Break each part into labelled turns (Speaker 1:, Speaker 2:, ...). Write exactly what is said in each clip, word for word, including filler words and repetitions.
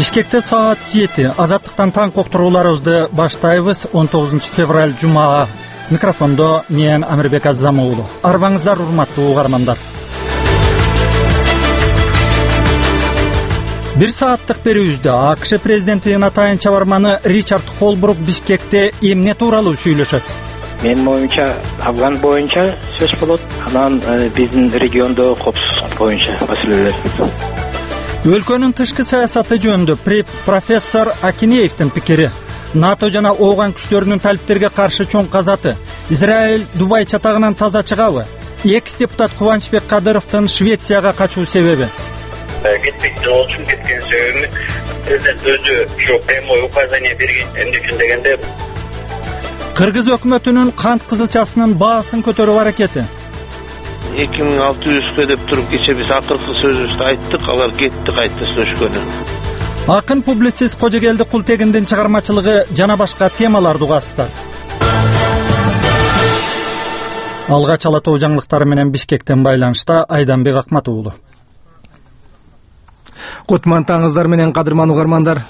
Speaker 1: Бишкекте саат жети. Азаттыктан таң коктурууларыбызды баштайбыз. он тогузунчу февраль жума. Микрофондо мен Амирбек Азам уулу. Арбаңыздар, урматтуу угармандар. Бир сааттык берүүбүздө АКШ президентинин атайын чабарманы Ричард Холбрук Бишкекте эмне тууралуу сүйлөшөт?
Speaker 2: Менин оюмча Афган боюнча сөз болот, анан биздин региондо коопсуздук боюнча маселелер.
Speaker 1: Өлкөнүн тышкы саясаты жөнүндө профессор Акинеевдин пикири. НАТО жана ооган күчтөрүнүн талиптерге каршы чоң казаты. Израиль Дубай чатагынан таза чыгабы? Экс-депутат Кубанычбек Кадыровдун Швецияга качуу себеби?
Speaker 3: Кетпекте болчу, кеткен себебим президент өзү ушу прямой указание берген эмне дегенде
Speaker 1: Кыргыз өкмөтүнүн кант кызылчасынын баасын көтөрүү аракети.
Speaker 4: эки миң алты жүзгө деп туруп кече биз акыркы сөзүбүздү айттык, алар кетти кайта сүйлөшкөнү.
Speaker 1: Акын публицист Кожогелди Култегиндин чыгармачылыгы жана башка темаларды угасыздар. Алгач ала тоо жаңылыктары менен Бишкектен байланышта Айданбек Акмат уулу.
Speaker 5: Кутман таңыздар менен кадырман угармандар.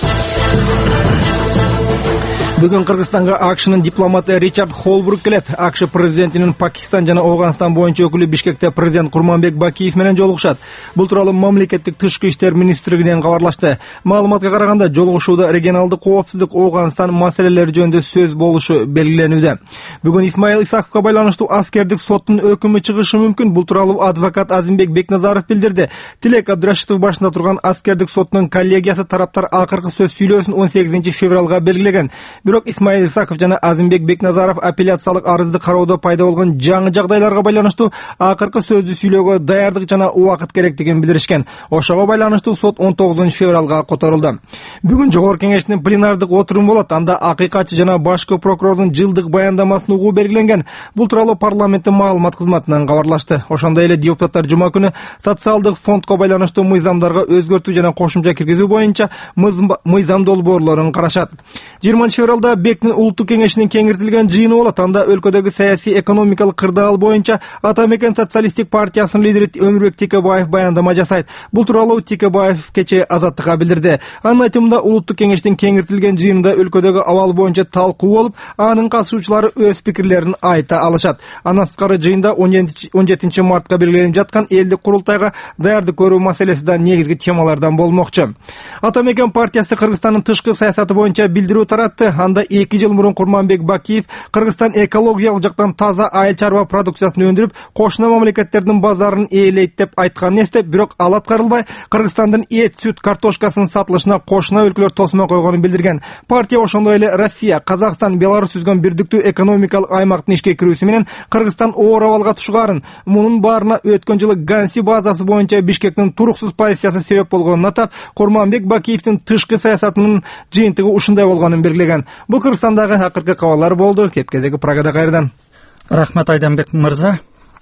Speaker 5: Бүгүн Кыргызстанга АКШнын дипломаты Ричард Холбрук келет. АКШ президентинин Пакистан жана Ооганстан боюнча өкүлү Бишкекте президент Курманбек Бакиев менен жолугушат. Бул тууралуу мамлекеттик тышкы иштер министрлигинен кабарлашты. Маалыматка караганда, жолугушууда регионалдык коопсуздук, Ооганстан маселелери жөнүндө сөз болушу белгиленүүдө. Бүгүн Исмаил Исаковго байланыштуу аскердик соттун өкүмү чыгышы мүмкүн. Бул тууралуу адвокат Азимбек Бекназаров билдирди. Тилек Абдрашитов башында турган аскердик соттун коллегиясы тараптар акыркы сөз сүйлөөсүн он сегизинчи февралга белгилеген. Бирок Исмаил Исаков жана Азимбек Бекназаров апелляциялык арызды кароодо пайда болгон жаңы жагдайларга байланыштуу акыркы сөздү сүйлөөгө даярдык жана убакыт керектигин билдиришкен. Ошого байланыштуу сот он тогузунчу февралга которулду. Бүгүн жогорку кеңештин пленардык отуруму болот. Анда акыйкатчы жана башкы прокурордун жылдык баяндамасын угуу белгиленген. Бул тууралуу парламенттин маалымат кызматынан кабарлашты. Ошондой эле депутаттар жума күнү социалдык фондко байланыштуу мыйзамдарга өзгөртүү жана кошумча киргизүү боюнча мыйзам долбоорлорун карашат. жыйырманчы февралда Бектин улуттук кеңешинин кеңейтилген жыйыны болот. Анда өлкөдөгү саясий экономикалык кырдаал боюнча Атамекен социалисттик партиясынын лидери Өмүрбек Текебаев баяндама жасайт. Бул тууралуу Текебаев кечээ Азаттыкка билдирди. Анын айтымында, улуттук кеңештин кеңейтилген жыйынында өлкөдөгү абал боюнча талкуу болуп, анын катышуучулары өз пикирлерин айта алышат. Андан сырткары жыйында он жетинчи мартка белгиленип жаткан элдик курултайга даярдык көрүү маселеси да негизги темалардан болмокчу. Атамекен партиясы Кыргызстандын тышкы саясаты боюнча билдирүү таратты. Анда эки жыл мурун Курманбек Бакиев Кыргызстан экологиялык жактан таза айыл чарба продукциясын өндүрүп, кошуна мамлекеттердин базарын ээлейт деп айтканын эстеп, бирок ал аткарылбай, Кыргызстандын эт, сүт, картошкасынын сатылышына кошуна өлкөлөр тосмо койгонун билдирген. Партия ошондой эле Россия, Казакстан, Беларусь түзгөн бирдиктүү экономикалык аймактын ишке кирүүсү менен Кыргызстан оор абалга түшкарын, мунун баарына өткөн жылы Ганси базасы боюнча Бишкектин туруксуз позициясы себеп болгонун атап, Курманбек Бакиевдин тышкы саясатынын жыйынтыгы ушундай болгонун белгилеген. Бул Кыргызстандагы акыркы кабарлар болду. Кепкедеги Прагада кайрадан.
Speaker 1: Рахмат Айданбек мырза.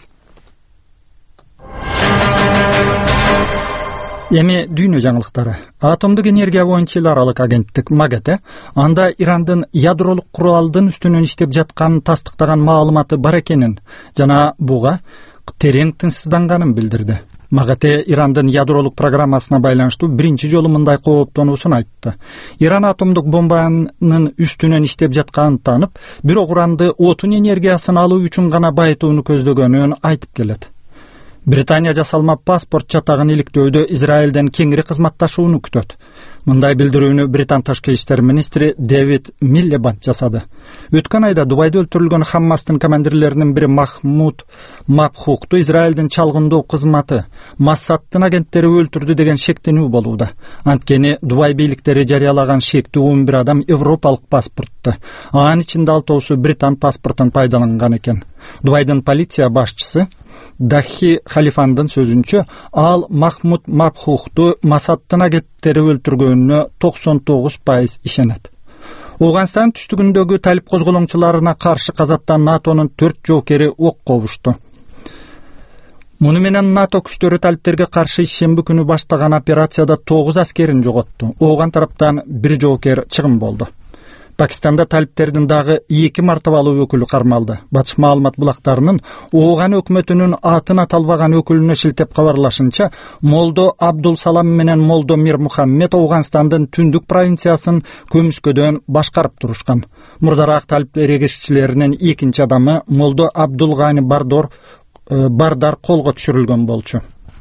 Speaker 1: Эми дүйнө жаңылыктары. Атомдук энергия боюнча эл аралык агенттик МАГАТЭ анда Ирандын ядролук куралдын үстүнөн иштеп жатканын тастыктаган маалыматы бар экенин жана буга терең тынчсызданганын билдирди. МАГАТЭ Ирандын ядролук программасына байланыштуу биринчи жолу мындай кооптонуусун айтты. Иран атомдук бомбанын үстүнөн иштеп жатканын таанып, бирок уранды отун энергиясын алуу үчүн гана байытууну көздөгөнүн айтып келет. Британия жасалма паспорт чатагын иликтөөдө Израилден кеңири кызматташууну күтөт. Мындай билдирүүнү Британ тышкы иштер министри Дэвид Миллибанд жасады. Өткөн айда Дубайда өлтүрүлгөн Хаммастын командирлеринин бири Махмуд Мабхухту Израилдин чалгындоо кызматы Массадтын агенттери өлтүрдү деген шектенүү болууда. Анткени Дубай бийликтери жарыялаган шектүү он бир адам европалык паспортту, анын ичинде алтоосу Британ паспортун пайдаланган экен. Дубайдын полиция башчысы Дахи Халифандын сөзүнчө, ал Махмуд Мабхухту Массадтын агенттери өлтүргөнүнө токсон тогуз пайыз ишенет. Ооганстан түштүгүндөгү талип козголоңчуларына каршы казаттан НАТОнун төрт жоокери ок кобушту. Муну менен НАТО күчтөрү талиптерге каршы шемби күнү баштаган операцияда тогуз аскерин жоготту. Ооган тараптан бир жоокер чыгым болду. Пакистанда талиптердин дагы эки мартабалуу өкүлү кармалды. Батыш маалымат булактарынын Ооган өкмөтүнүн атын аталбаган өкүлүнө шилтеп кабарлашынча, Молдо Абдул Салам менен Молдо Мир Мухаммед Оогандын түндүк провинциясын көмүскөдөн башкарып турушкан. Мурдараак талиптер эгишчилеринин экинчи адамы Молдо Абдул Гани Бардор Бардар колго түшүрүлгөн болчу.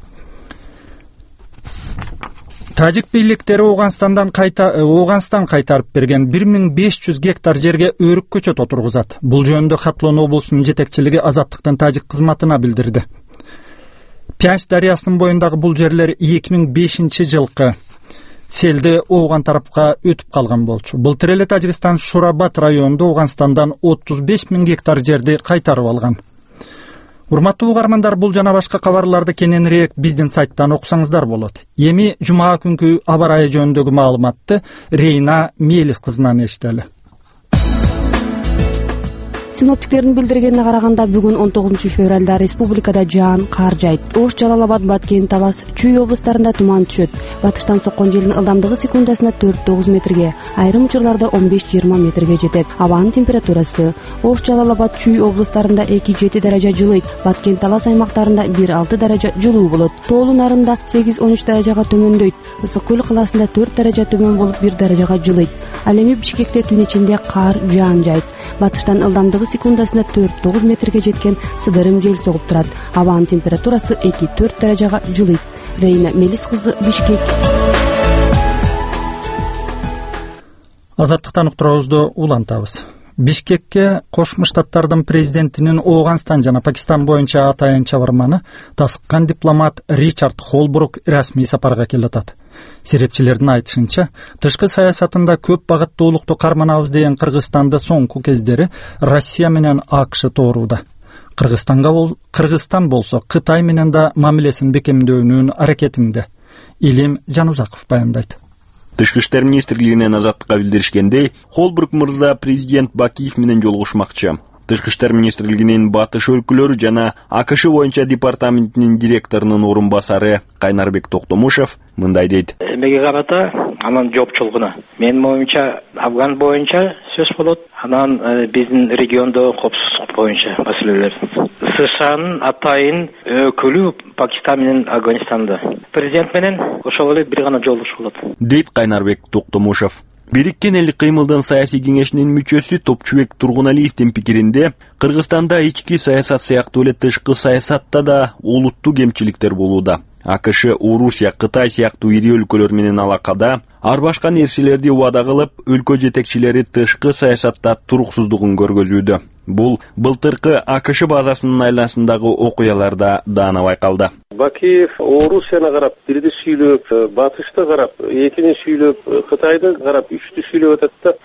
Speaker 1: Тажик бийликтери Оогандстан кайта Оогандстан кайтарып берген бир миң беш жүз гектар жерге өрүк көчөт отургузат. Бул жөнүндө Хатлон облусунун жетекчилиги Азаттыктын тажик кызматына билдирди. Пянч дарыясынын боюндагы бул жерлер эки миң бешинчи жылкы селди Ооган тарапка өтүп калган болчу. Былтыр эле Тажикстан Шурабад районунда Оогандстандан отуз беш миң гектар жерди кайтарып алган. Урматтуу угармандар, бул жана башка кабарларды кененирээк биздин сайттан окусаңыздар болот. Эми жума күнкү аба ырайы жөнүндөгү маалыматты Рейна Мелис кызынан эштели.
Speaker 6: Синоптиктердин билдиргенине караганда, бүгүн он тогузунчу февралда республикада жаан, кар жайт. Ош, Жалал-Абад, Баткен, Талас, Чүй облустарында туман түшөт. Батыштан соккон желдин ылдамдыгы секундасына төрт тогуз метрге, айрым учурларда он беш жыйырма метрге жетет. Абанын температурасы: Ош, Жалал-Абад, Чүй облустарында эки жети даража жылыйт, Баткен, Талас аймактарында бир алты даража жылуу болот. Тоолу нарында сегиз он үч даражага төмөндөйт. Ысык көл калаасында төрт даража төмөн болуп бир даражага жылыйт. Ал эми Бишкекте түн ичинде кар, жаан жайт. Батыштан ылдамдыгы секундасына төрт тогуз метрге жеткен сыдырым жел согуп турат. Абанын температурасы эки төрт даражага жылыйт. Рейна Мелис кызы, Бишкек.
Speaker 1: Азаттыктан уктуруубузду улантабыз. Бишкекке Кошмо Штаттардын президентинин Оогандстан жана Пакистан боюнча атайын чабарманы, тасыккан дипломат Ричард Холбрук расмий сапарга келатат. Серепчилердин айтышынча, тышкы саясатында көп багыттуулукту карманабыз деген Кыргызстанды соңку кездери Россия менен АКШ тооруда. Кыргызстанга бол Кыргызстан болсо Кытай менен да мамилесин бекемдөөнүн аракетинде. Илим Жанузаков баяндайт.
Speaker 7: Тышкы иштер министрлигинен Азаттыкка билдиришкендей, Холбрук мырза президент Бакиев менен жолугушмакчы. Тышкы иштер министрлигинин батыш өлкөлөрү жана АКШ боюнча департаментинин директорунун орун басары Кайнарбек Токтомушев мындай дейт.
Speaker 2: Эмеге карата анан жоопчулугуна. Менин оюмча Афган боюнча сөз болот. Анан биздин региондо коопсуздук боюнча маселелер. СШнын атайын өкүлү Пакистан менен Афганистанда. Президент менен ошол эле бир гана жолугуш болот,
Speaker 7: дейт Кайнарбек Токтомушев. Бириккен элдик кыймылдын саясий кеңешинин мүчөсү Топчубек Тургуналиевдин пикиринде, Кыргызстанда ички саясат сыяктуу эле тышкы саясатта да олуттуу кемчиликтер болууда. АКШ, Орусия, Кытай сыяктуу ири өлкөлөр менен алакада ар башка нерселерди убада кылып, өлкө жетекчилери тышкы саясатта туруксуздугун көргөзүүдө. Бул былтыркы АКШ базасынын айланасындагы окуяларда даана байкалды.
Speaker 8: Бакиев Орусияны карап, бирди сүйлөп, Батышты карап, экини сүйлөп, Кытайды карап, үчтү сүйлөп атат да.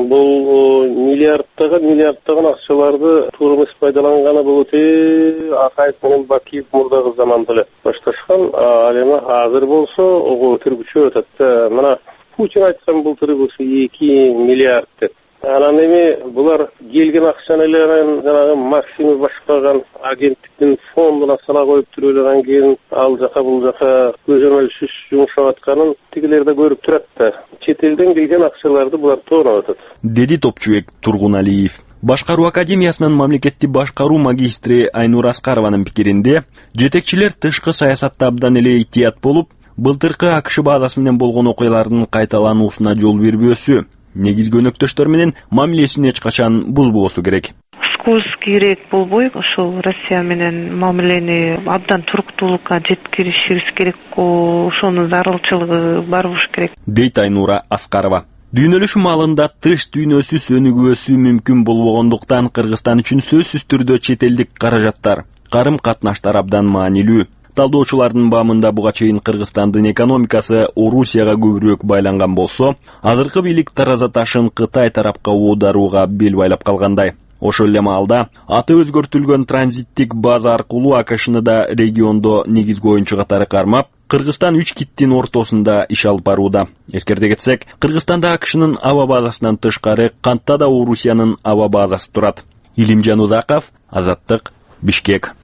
Speaker 8: Бул миллиардтаган миллиардтаган акчаларды турмуш пайдаланганы болот. Акаев менен Бакиев мурдагы заманда эле башташкан. Ал эми азыр болсо ого өтүргүчө атат да. Мына Путин айткан былтыр болсо эки миллиард деп. Анан эми булар келген акчаны эле жанагы Максим башкарган агенттиктин фондуна сала коюп түрөлгөн кийин ал жака бул жака көзөмөлсүз жумшап атканын тигилер да көрүп турат да. Чет элден келген акчаларды булар тоонап атат,
Speaker 7: деди Топчубек Тургуналиев. Башкаруу академиясынын мамлекеттик башкаруу магистри Айнур Аскарованын пикиринде, жетекчилер тышкы саясатта абдан эле ыйтыят болуп, былтыркы АКШ базасы менен болгон окуялардын кайталануусуна жол бербөөсү, негизги өнөктөштөр менен мамилесин эч качан бузбоосу керек.
Speaker 9: Скуз керек болбой, ошол Россия менен мамилени абдан туруктуулукка жеткиришибиз керек, ошонун зарылчылыгы бар болуш керек, дейт
Speaker 7: Айнура Аскарова. Дүйнөлүшүү маалында тыш дүйнөсү сөнүгүүсү мүмкүн болбогондуктан Кыргызстан үчүн сөзсүз түрдө чет элдик каражаттар, карым катнаштар абдан маанилүү. Талдоочулардын баамында буга чейин Кыргызстандын экономикасы Орусияга көбүрөөк байланган болсо, азыркы бийлик тараза ташын Кытай тарапка оодаруга бел байлап калгандай. Ошол эле маалда аты өзгөртүлгөн транзиттик база аркылуу АКШны да региондо негизги оюнчу катары кармап, Кыргызстан үч киттин ортосунда иш алып барууда. Эскерте кетсек, Кыргызстанда АКШнын аба базасынан тышкары кантта да Орусиянын аба базасы турат. Илим Жанузаков, Азаттык, Бишкек.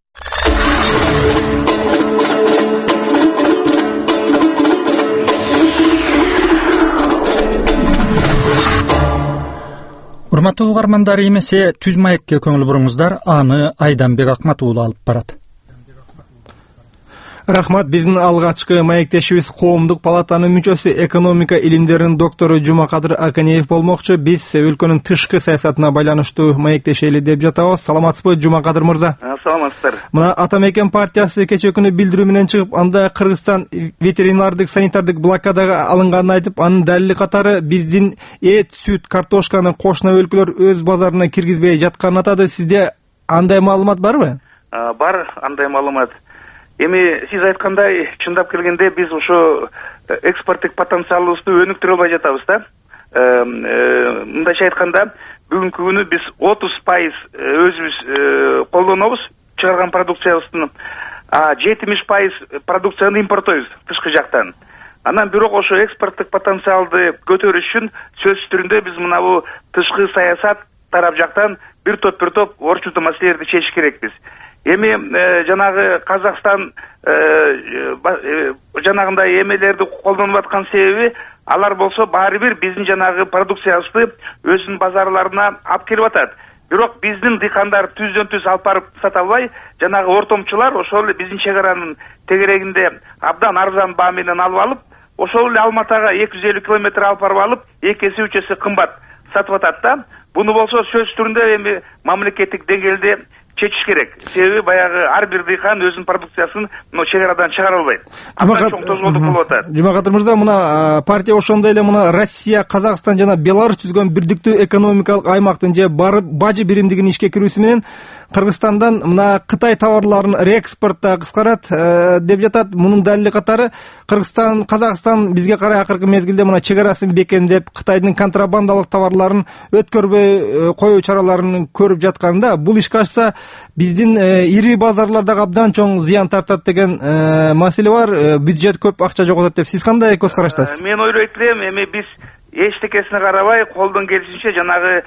Speaker 1: Урматтуу угармандар, эмесе түз маекке көңүл буруңуздар, аны Айданбек Акмат уулу алып барат.
Speaker 5: Рахмат. Биздин алгачкы маектешибиз коомдук палатанын мүчөсү, экономика илимдеринин доктору Жумакадыр Аканеев болмокчу. Биз өлкөнүн тышкы саясатына байланыштуу маектешели деп жатабыз. Саламатсызбы, Жумакадыр мырза?
Speaker 10: Саламатсыздар.
Speaker 5: Мына Ата Мекен партиясы кечээ күнү билдирүү менен чыгып, анда Кыргызстан ветеринардык санитардык блокадага алынганын айтып, анын далили катары биздин эт, сүт, картошканы кошуна өлкөлөр өз базарына киргизбей жатканын атады. Сизде андай маалымат барбы?
Speaker 10: Бар, андай маалымат. Эми сиз айткандай, чындап келгенде биз ошо экспорттук потенциалыбызды өнүктүрө албай жатабыз да. Мындайча айтканда, бүгүнкү күнү биз отуз пайыз өзүбүз колдонобуз чыгарган продукциябыздын, а жетимиш пайыз продукцияны импорттойбуз тышкы жактан. Анан бирок ошо экспорттук потенциалды көтөрүш үчүн сөзсүз түрүндө биз мына бу тышкы саясат тарап жактан бир топ бир топ орчундуу маселелерди чечиш керекпиз. Эми жанагы Казакстан жанагындай эмелерди колдонуп аткан себеби, алар болсо баары бир биздин жанагы продукциябызды өзүнүн базарларына алып келип атат. Бирок биздин дыйкандар түздөн түз алып барып сата албай, жанагы ортомчулар ошол эле биздин чек аранын тегерегинде абдан арзан баа менен алып алып, ошол эле Алматага эки жүз элүү километр алып барып алып, эки эсе үч эсе кымбат сатып атат да. Буну болсо сөз түрүндө эми мамлекеттик деңгээлде чечиш керек. Себеби баягы ар бир дыйкан өзүнүн продукциясын мына чек арадан чыгара албайт. Чоң тозголдук болуп атат.
Speaker 5: Жумакадыр мырза, мына партия ошондой эле мына Россия, Казакстан жана Беларусь түзгөн бирдиктүү экономикалык аймактын же бажы биримдигинин ишке кирүүсү менен Кыргызстандан мына Кытай товарларын реэкспортто кыскарат деп жатат. Мунун далили катары Кыргызстан, Казакстан бизге карай акыркы мезгилде мына чек арасын бекемдеп, Кытайдын контрабандалык товарларын өткөрбөй коюу чараларын көрүп жатканда, бул ишке ашса биздин ири базарлардагы абдан чоң зыян тартат деген маселе бар. Бюджет көп акча жоготот деп сиз кандай көз караштасыз?
Speaker 10: Мен ойлойт элем, эми биз эчтекесине карабай колдон келишинче жанагы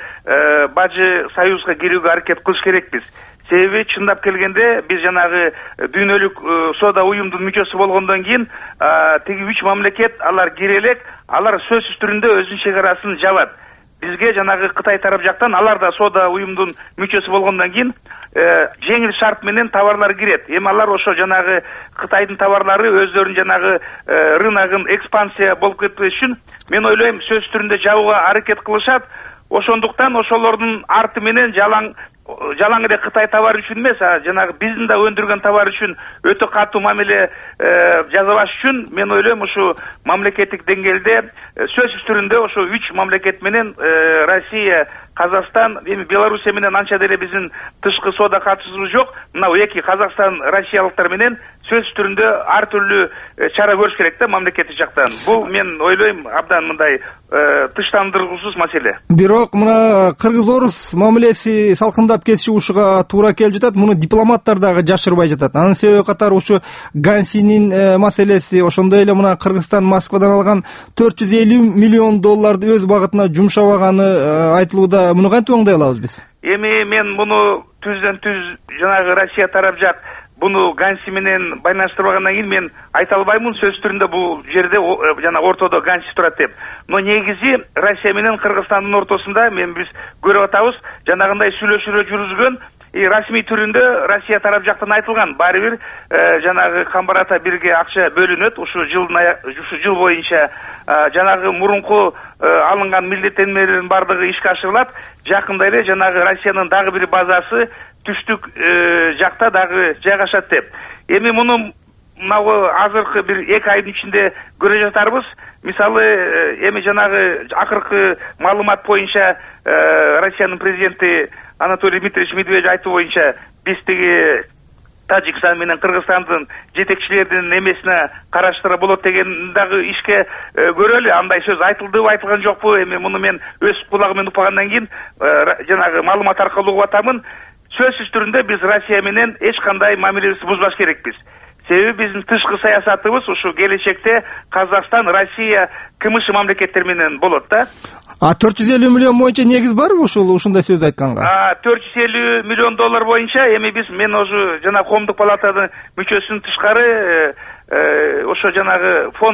Speaker 10: бажы союзга кирүүгө аракет кылыш керекпиз. Себеби чындап келгенде биз жанагы дүйнөлүк соода уюмдун мүчөсү болгондон кийин тиги үч мамлекет алар кире элек, алар сөзсүз түрүндө өзүнүн чек арасын жабат. Бизге жанагы Кытай тарап жактан алар да соода уюмдун мүчөсү болгондон кийин жеңил шарт менен товарлар кирет. Эми алар ошо жанагы Кытайдын товарлары өздөрүнүн жанагы рыногун экспансия болуп кетпеш үчүн мен ойлойм сөз түрүндө жабууга аракет кылышат. Ошондуктан ошолордун арты менен жалаң жалаң эле Кытай товары үчүн эмес, жанагы биздин да өндүргөн товар үчүн өтө катуу мамиле жасабаш үчүн мен ойлойм ушу мамлекеттик деңгээлде сөзсүз түрүндө ошо үч мамлекет менен Россия, Казакстан, эми Белоруссия менен анча деле биздин тышкы соода катышуубуз жок. Мына эки Казакстан, Россиялыктар менен сөзсүз түрүндө ар түрлүү чара көрүш керек да мамлекеттик жактан. Бул мен ойлойм абдан мындай тыштандыргысыз маселе.
Speaker 5: Бирок мына кыргыз-орус мамилеси салкындап кетиши ушуга туура келип жатат. Муну дипломаттар дагы жашырбай жатат. Анын себеби катары ушу Гансинин маселеси, ошондой эле мына Кыргызстан Москвадан алган төрт жүз элүү миллион долларды өз багытына жумшабаганы айтылууда. Муну кантип оңдой алабыз биз?
Speaker 10: Эми мен муну түздөн түз жанагы Россия тарап жак буну Ганси менен байланыштырбагандан кийин мен айта албаймын сөз түрүндө бул жерде жана ортодо Ганси турат деп. Но негизи Россия менен Кыргызстандын ортосунда мен биз көрүп атабыз, жанагындай сүйлөшүүлөр жүргүзгөн, и расмий түрүндө Россия тарап жактан айтылган баары бир жанагы Камбарата бирге акча бөлүнөт ушу жылдын ушу жыл боюнча жанагы мурунку алынган милдеттенмелердин бардыгы ишке ашырылат. Жакында эле жанагы Россиянын дагы бир базасы түштүк жакта дагы жайгашат деп. Эми муну мына азыркы бир эки айдын ичинде көрө жатарбыз. Мисалы, эми жанагы акыркы маалымат боюнча Россиянын президенти Анатолий Дмитриевич Медведев айтуу боюнча биз тиги Тажикстан менен Кыргызстандын жетекчилеринин эмесине караштыра болот деген дагы ишке көрөлү. Андай сөз айтылдыбы, айтылган жокпу? Эми муну мен өз кулагыммен укпагандан кийин жанагы маалымат аркылуу угуп атамын. Сөзсүз түрүндө биз Россия менен эч кандай мамилебизди бузбаш керекпиз. Себеби биздин тышкы саясатыбыз ушу келечекте Казакстан, Россия, КМШ мамлекеттер менен болот да.
Speaker 5: А төрт жүз элүү миллион боюнча негиз барбы ушул ушундай сөз айтканга?
Speaker 10: А төрт жүз элүү миллион доллар боюнча эми биз мен уже жана коомдук палатанын мүчөсүнүн тышкары ошо жанагы фонд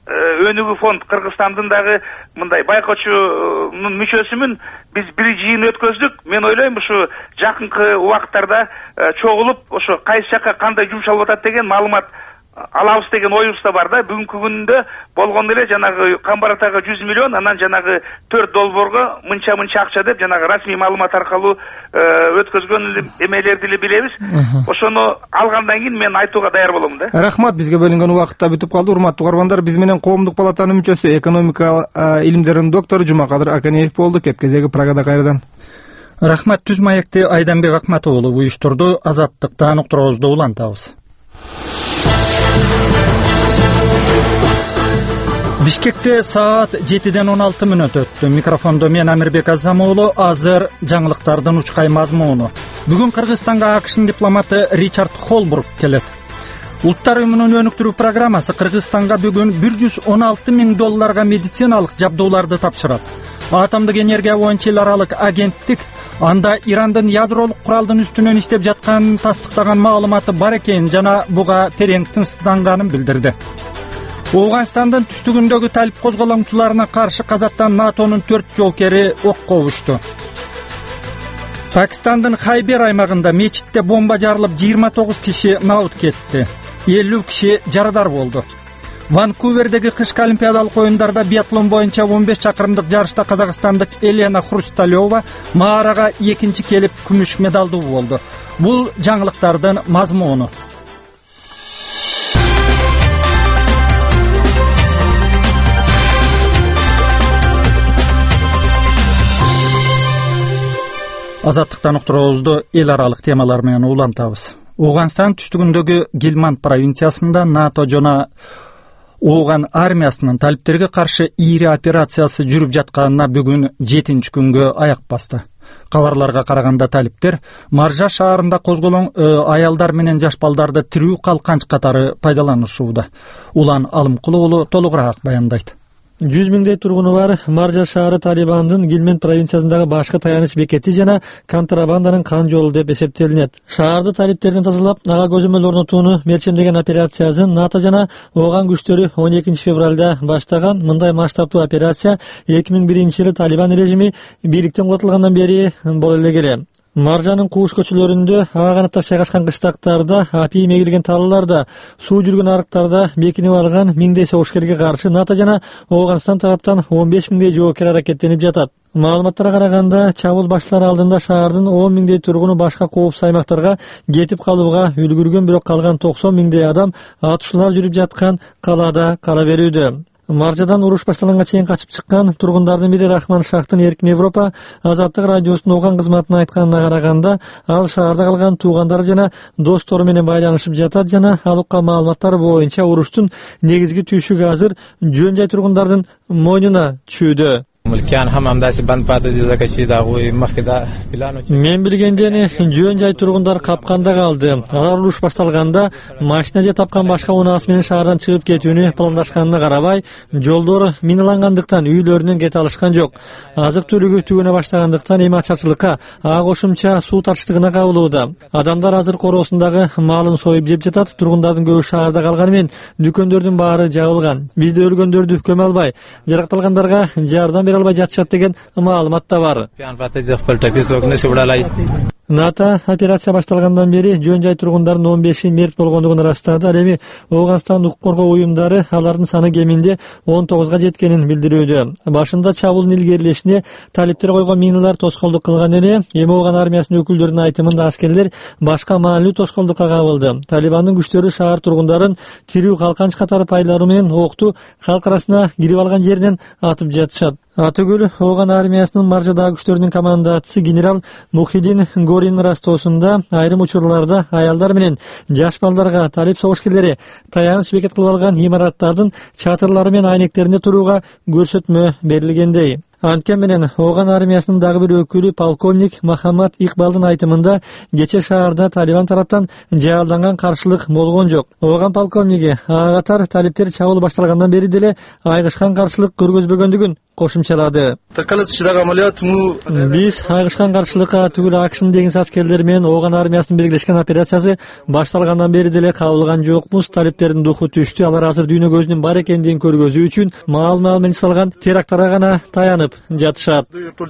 Speaker 10: өнүгүү фонд Кыргызстандын дагы мындай байкоочунун мүчөсүмүн. Биз бир жыйын өткөздүк. Мен ойлойм ушу жакынкы убакыттарда чогулуп ошо кайсы жакка кандай жумшалып атат деген маалымат алабыз деген оюбуз да бар да. Бүгүнкү күндө болгондо эле жанагы Камбар Атага жүз миллион, анан жанагы төрт долбоорго мынча мынча акча деп жанагы расмий маалымат аркылуу өткөзгөн эмелерди эле билебиз. Ошону алгандан кийин мен айтууга даяр болом да.
Speaker 5: Рахмат, бизге бөлүнгөн убакыт да бүтүп калды. Урматтуу угармандар, биз менен коомдук палатанын мүчөсү, экономика илимдеринин доктору Жумакадыр Аканеев болду. Кеп кезеги Прагада кайрадан.
Speaker 1: Рахмат. Түз маекти Айданбек Акматов уулу уюштурду. Азаттыктан уктуруубузду улантабыз. Бишкекте саат жетиден он алты мүнөт өттү. Микрофондо мен Амирбек Азамуулу. Азыр жаңылыктардын учкай мазмуну. Бүгүн Кыргызстанга АКШнын дипломаты Ричард Холбрук келет. Улуттар уюмунун өнүктүрүү программасы Кыргызстанга бүгүн бир жүз он алты миң долларга медициналык жабдууларды тапшырат. Атомдук энергия боюнча эл аралык агенттик анда Ирандын ядролук куралдын үстүнөн иштеп жатканын тастыктаган маалыматы бар экенин жана буга терең тынчсызданганын билдирди. Ооганстандын түштүгүндөгү талип козголоңчуларына каршы Казактан НАТОнун төрт жоокери окко угушту. Пакистандын Хайбер аймагында мечитте бомба жарылып жыйырма тогуз киши набыт кетти. элүү киши жарадар болду. Ванкувердеги кышкы олимпиадалык оюндарда биатлон боюнча он беш чакырымдык жарышта казакстандык Елена Хрусталева маарага экинчи келип күмүш медалдуу болду. Бул жаңылыктардын мазмуну. Азаттыктан уктуруубузду эл аралык темалар менен улантабыз. Ооганстан түштүгүндөгү Гельманд провинциясында НАТО жана Ооган армиясынын талиптерге каршы ийри операциясы жүрүп жатканына бүгүн жетинчи күнгө аяк басты. Кабарларга караганда талиптер Маржа шаарында козголоң аялдар менен жаш балдарды тирүү калканч катары пайдаланышууда. Улан Алымкулуу уулу толугураак баяндайт.
Speaker 11: жүз миңдей тургуну бар Маржа шаары Талибандын Гилмен провинциясындагы башкы таяныч бекети жана контрабанданын кан жолу деп эсептелинет. Шаарды талиптерден тазалап, ага көзөмөл орнотууну мерчемдеген операциясын НАТО жана Ооган күчтөрү он экинчи февралда баштаган. Мындай масштабтуу операция эки миң биринчи жылы Талибан режими бийликтен курулгандан бери боло эле келе. Маржанын кууш көчөлөрүндө, ага канатташ жайгашкан кыштактарда, апий мегилген талларда, суу жүргөн арыктарда бекинип алган миңдей согушкерге каршы НАТО жана Ооганстан тараптан он беш миңдей жоокер аракеттенип жатат. Маалыматтарга караганда, чабуул башталар алдында шаардын он миңдей тургуну башка коопсуз аймактарга кетип калууга үлгүргөн, бирок калган токсон миңдей адам атышуулар жүрүп жаткан калаада кала берүүдө. Маржадан уруш башталганга чейин качып чыккан тургундардын бири Рахман Шахтын Эркин Европа Азаттык радиосунун Ооган кызматына айтканына караганда, ал шаарда калган туугандары жана достору менен байланышып жатат жана ал уккан маалыматтар боюнча уруштун негизги түйшүгү азыр жөн жай тургундардын мойнуна түшүүдө. Мен билгенден жөн жай тургундар капканда калды. Алар уруш башталганда машина же тапкан башка унаасы менен шаардан чыгып кетүүнү пландашканына карабай, жолдор миналангандыктан үйлөрүнөн кете алышкан жок. Азык түлүгү түгөнө баштагандыктан эми ачарчылыкка, ага кошумча суу тартыштыгына кабылууда. Адамдар азыр короосундагы маалын союп жеп жатат. Тургундардын көбү шаарда калганы менен дүкөндөрдүн баары жабылган. Бизде өлгөндөрдү көмө албай, жаракталгандарга жардам бере албай жатышат деген маалымат да бар. НАТО операция башталгандан бери жөн жай тургундардын он беши мерт болгондугун ырастады. Ал эми Ооганстан укук коргоо уюмдары алардын саны кеминде он тогузга жеткенин билдирүүдө. Башында чабуулдун илгерилешине талиптер койгон миналар тоскоолдук кылган эле. Эми Ооган армиясынын өкүлдөрүнүн айтымында аскерлер башка маанилүү тоскоолдукка кабылды. Талибандын күчтөрү шаар тургундарын тирүү калканч катары пайдалануу менен окту калк арасына кирип алган жеринен атып жатышат. Атүгүл Ооган армиясынын Маржадагы күчтөрүнүн командачысы генерал Мухиддин Горин растоосунда айрым учурларда аялдар менен жаш балдарга талип согушкерлери таяныч бекет кылып алган имараттардын чатырлары менен айнектеринде турууга көрсөтмө берилгендей. Анткени менен Ооган армиясынын дагы бир өкүлү полковник Махамат Икбалдын айтымында кече шаарда Талибан тараптан жаалданган каршылык болгон жок. Ооган полковниги ага катар талиптер чабуул башталгандан бери деле айгышкан каршылык көргөзбөгөндүгүн кошумчалады. Биз айгышкан каршылыкка түгүл акшн деңиз аскерлери менен Ооган армиясынын биргелешкен операциясы башталгандан бери деле кабылган жокмуз. Талиптердин духу түштү. Алар азыр дүйнө көзүнүн бар экендигин көргөзүү үчүн маал-маал менен жасалган теракттарга гана таянып жатышат.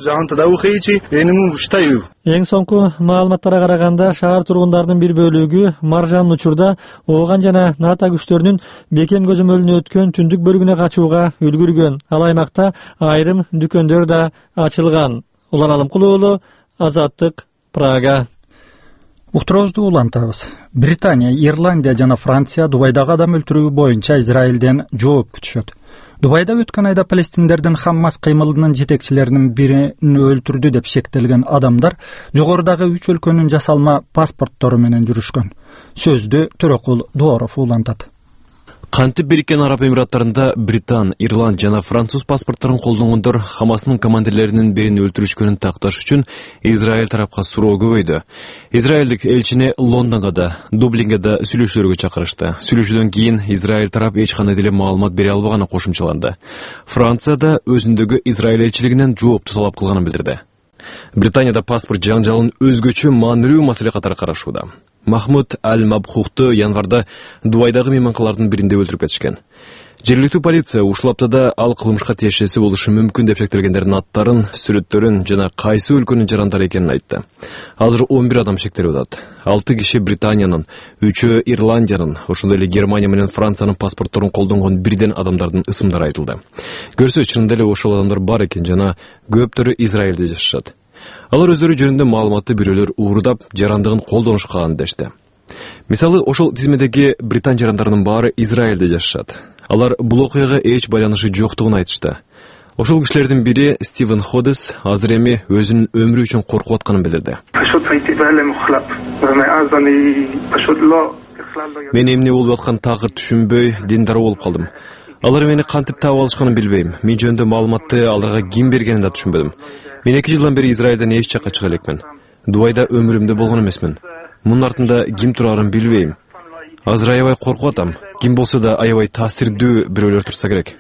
Speaker 11: Эң соңку маалыматтарга караганда шаар тургундарынын бир бөлүгү маржан учурда Ооган жана НАТО күчтөрүнүн бекем көзөмөлүнө өткөн түндүк бөлүгүнө качууга үлгүргөн. Ал аймакта айрым дүкөндөр да ачылган. Улан Алымкулуу уулу, Азаттык, Прага.
Speaker 1: Уктуруубузду улантабыз. Британия, Ирландия жана Франция Дубайдагы адам өлтүрүү боюнча Израилден жооп күтүшөт. Дубайда өткөн айда палестиндердин Хаммас кыймылынын жетекчилеринин бирин өлтүрдү деп шектелген адамдар жогорудагы үч өлкөнүн жасалма паспорттору менен жүрүшкөн. Сөздү Төрөкул Дуоров улантат.
Speaker 12: Кантип Бириккен Араб Эмираттарында Британ, Ирланд жана Француз паспорттарын колдонгондор Хамастын командирлеринин бирин өлтүрүшкөнүн такташ үчүн Израиль тарапка суроо көбөйдү. Израилдик элчини Лондонго да, Дублинге да сүйлөшүүлөргө чакырышты. Сүйлөшүүдөн кийин Израиль тарап эч кандай деле маалымат бере албаганы кошумчаланды. Франция да өзүндөгү Израиль элчилигинен жоопту талап кылганын билдирди. Британияда паспорт жаңжалын өзгөчө маанилүү маселе катары карашууда. Махмуд Аль-Мабхухту январда Дубайдагы мейманкалардын биринде өлтүрүп кетишкен. Жергиликтүү полиция ушул аптада ал кылмышка тиешеси болушу мүмкүн деп шектелгендердин аттарын, сүрөттөрүн жана кайсы өлкөнүн жарандары экенин айтты. Азыр он бир адам шектелип атат. алты киши Британиянын, үчөө Ирландиянын, ошондой эле Германия менен Франциянын паспортторун колдонгон бирден адамдардын ысымдары айтылды. Көрсө чынында эле ошол адамдар бар экен жана көптөрү Израилде жашашат. Алар өздөрү жөнүндө маалыматты бирөөлөр уурдап, жарандыгын колдонушкан дешти. Мисалы, ошол тизмедеги британ жарандарынын баары Израилде жашашат. Алар бул окуяга эч байланышы жоктугун айтышты. Ошол кишилердин бири Стивен Ходес азыр эми өзүнүн өмүрү үчүн коркуп атканын билдирди. Мен эмне болуп атканын такыр түшүнбөй, диндар болуп калдым. Алар мени кантип таап алышканын билбейм. Мен жөнүндө маалыматты аларга ким бергенин да түшүнбөдүм. Мен эки жылдан бери Израилден эч жакка чыга элекмин. Дубайда өмүрүмдө болгон эмесмин. Мунун артында ким турарын билбейм. Азыр аябай коркуп атам. Ким болсо да аябай таасирдүү бирөөлөр турса керек.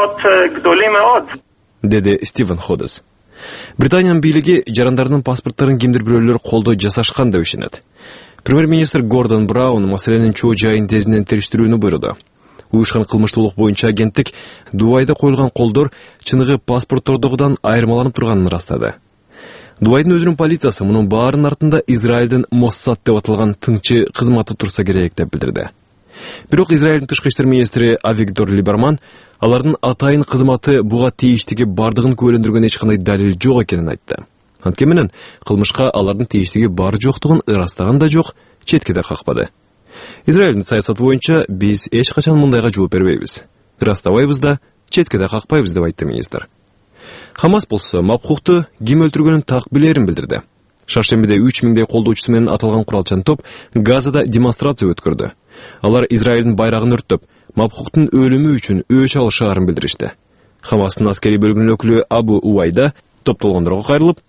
Speaker 12: Деди Стивен Ходес. Британиянын бийлиги жарандарынын паспорттарын кимдир бирөөлөр колдоо жасашкан деп ишенет. Премьер-министр Гордон Браун маселенин чоо жайын тезинен териштирүүнү буйруду. Уюшкан кылмыштуулук боюнча агенттик Дубайда коюлган колдор чыныгы паспорттордогудан айырмаланып турганын ырастады. Дубайдын өзүнүн полициясы мунун баарынын артында Израилдин Моссад деп аталган тыңчы кызматы турса керек деп билдирди. Бирок Израилдин тышкы иштер министри Авигдор Либерман алардын атайын кызматы буга тийиштиги бардыгын күбөлөндүргөн эч кандай далил жок экенин айтты. Анткени менен кылмышка алардын тийиштиги бар жоктугун ырастаган да жок, четке да какпады. Израилдин саясаты боюнча биз эч качан мындайга жооп бербейбиз. Ырастабайбыз да, четке да какпайбыз деп айтты министр. Хамас болсо Мабхухту ким өлтүргөнүн так билерин билдирди. Шаршембиде үч миңдей колдоочусу менен аталган куралчан топ Газада демонстрация өткөрдү. Алар Израилдин байрагын өрттөп, Мабхухтун өлүмү үчүн өч алышаарын билдиришти. Хамастын аскери бөлүгүнүн өкүлү Абу Уайда топтолгондорго кайрылып,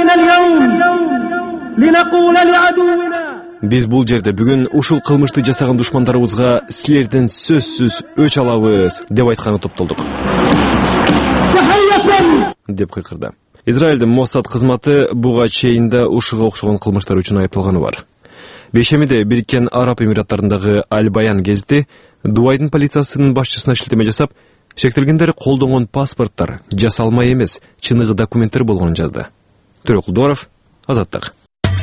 Speaker 12: биз бул жерде бүгүн ушул кылмышты жасаган душмандарыбызга силерден сөзсүз өч алабыз деп айтканы топтолдук. Деп кыйкырды. Израилдин Моссад кызматы буга чейин да ушуга окшогон кылмыштар үчүн айыпталганы бар. Бейшемиде Бириккен Араб Эмираттарындагы Аль-Баян гезити Дубайдын полициясынын башчысына шилтеме жасап, шектелгендер колдонгон паспорттор жасалма эмес, чыныгы документтер болгонун жазды. Төрөкул Дуоров, Азаттык.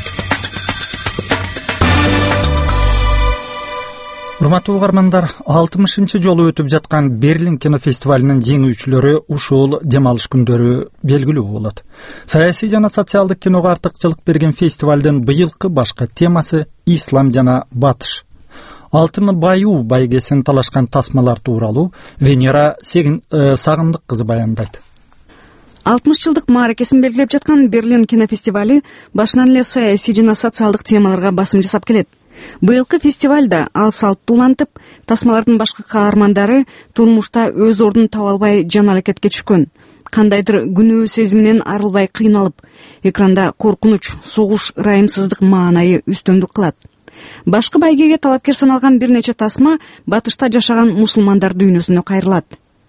Speaker 1: Урматтуу угармандар, алтымышынчы жолу өтүп жаткан Берлин кинофестивалынын жеңүүчүлөрү ушул дем алыш күндөрү белгилүү болот. Саясий жана социалдык киного артыкчылык берген фестивалдын быйылкы башкы темасы Ислам жана Батыш. Алтыны баюу байгесин талашкан тасмалар тууралуу Венера Сагындык кызы баяндайт.
Speaker 13: алтымыш жылдык мааракесин белгилеп жаткан Берлин кинофестивали башынан эле саясий жана социалдык темаларга басым жасап келет. Быйылкы фестивалда ал салттуулантып, тасмалардын башкы каармандары турмушта өз ордун таба албай жан алакетке түшкөн. кандайдыр күнөө сезиминен арылбай кыйналып, экранда коркунуч, согуш, ырайымсыздык маанайы үстөмдүк кылат. Башкы байгеге талапкер саналган бир нече тасма батышта жашаган мусулмандар дүйнөсүнө кайрылат.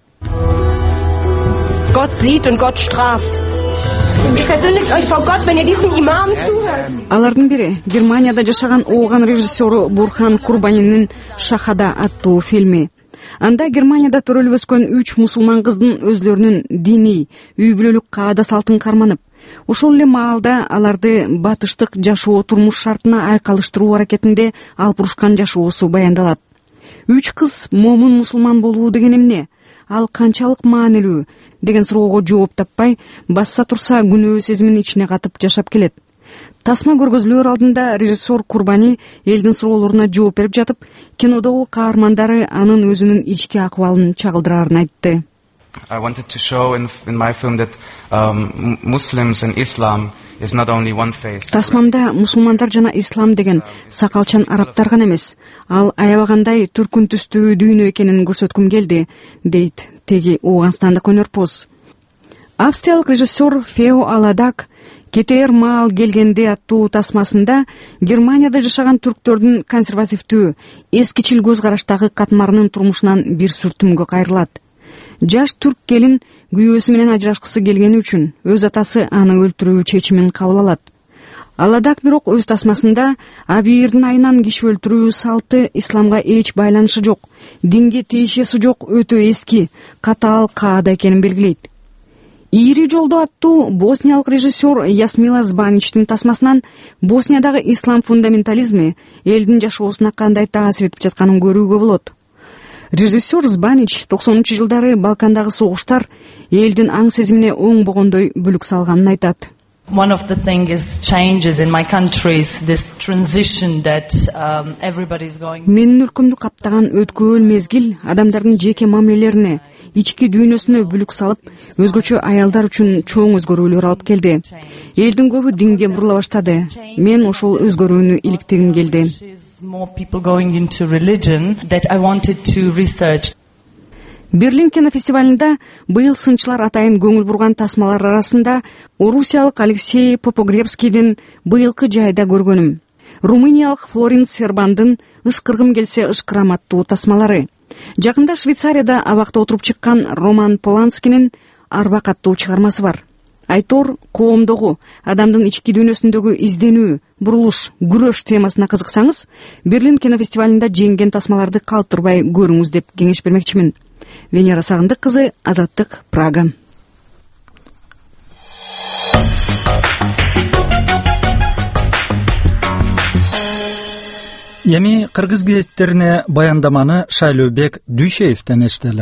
Speaker 14: Gott sieht und Gott straft. Versündigt euch vor Gott, wenn ihr diesem Imam zuhört.
Speaker 13: Алардын бири Германияда жашаган ооган режиссеру Бурхан Курбанинин «Шахада» аттуу фильми. Анда Германияда төрөлүп өскөн үч мусулман кыздын өзлөрүнүн диний, үй бүлөлүк каада салтын карманып, ошол эле маалда аларды батыштык жашоо турмуш шартына айкалыштыруу аракетинде алып урушкан жашоосу баяндалат. Үч кыз момун мусулман болуу деген эмне? Ал канчалык маанилүү деген суроого жооп таппай, басса турса күнөө сезимин ичине катып жашап келет. Тасма көргөзүлөр алдында режиссер Курбани элдин суроолоруна жооп берип жатып, кинодогу каармандары анын өзүнүн ички акыбалын чагылдыраарын айтты.
Speaker 15: I wanted to show in, in my film that um, Muslims and Islam is not only one face.
Speaker 13: Тасмамда мусулмандар жана ислам деген сакалчан арабтар гана эмес, ал аябагандай түркүн түстүү дүйнө экенин көрсөткүм келди, дейт теги Ооганстандык өнөрпоз. Австриялык режиссер Фео Аладак «Кетээр маал келгенде» аттуу тасмасында Германияда жашаган түрктөрдүн консервативдүү, эскичил көз караштагы катмарынын турмушунан бир сүртүмгө кайрылат. Жаш түрк келин күйөөсү менен ажырашкысы келгени үчүн өз атасы аны өлтүрүү чечимин кабыл алат. Аладак бирок өз тасмасында абийирдин айынан киши өлтүрүү салты исламга эч байланышы жок, динге тиешеси жок, өтө эски, катаал каада экенин белгилейт. Ири жолдо аттуу босниялык режиссер Ясмила Збаничтин тасмасынан Босниядагы ислам фундаментализми элдин жашоосуна кандай таасир этип жатканын көрүүгө болот. Режиссер Збанич токсонунчу жылдары Балкандагы согуштар элдин аң сезимине оңбогондой бүлүк салганын айтат.
Speaker 16: One of the thing is changes in my countries, this transition that um, everybody's going.
Speaker 13: Менин өлкөмдү каптаган өткөөл мезгил адамдардын жеке мамилелерине, ички дүйнөсүнө бүлүк салып, өзгөчө аялдар үчүн чоң өзгөрүүлөр алып келди. Элдин көбү динге бурула баштады. Мен ошол өзгөрүүнү иликтегим келди.
Speaker 16: More people going into religion that I wanted to research.
Speaker 13: Берлин кинофестивалында быйыл сынчылар атайын көңүл бурган тасмалар арасында орусиялык Алексей Попогребскийдин «Быйылкы жайда көргөнүм», румыниялык Флорин Сербандын «Ышкыргым келсе ышкырам» аттуу тасмалары, жакында Швейцарияда абакта отуруп чыккан Роман Поланскинин «Арбак» аттуу чыгармасы бар. Айтор коомдогу, адамдын ички дүйнөсүндөгү изденүү, бурулуш, күрөш темасына кызыксаңыз, Берлин кинофестивалында жеңген тасмаларды калтырбай көрүңүз деп кеңеш бермекчимин. Венера Сагындык кызы, Азаттык, Прага.
Speaker 1: Эми кыргыз гезиттерине баяндаманы Шайлообек Дүйшеевден эстели.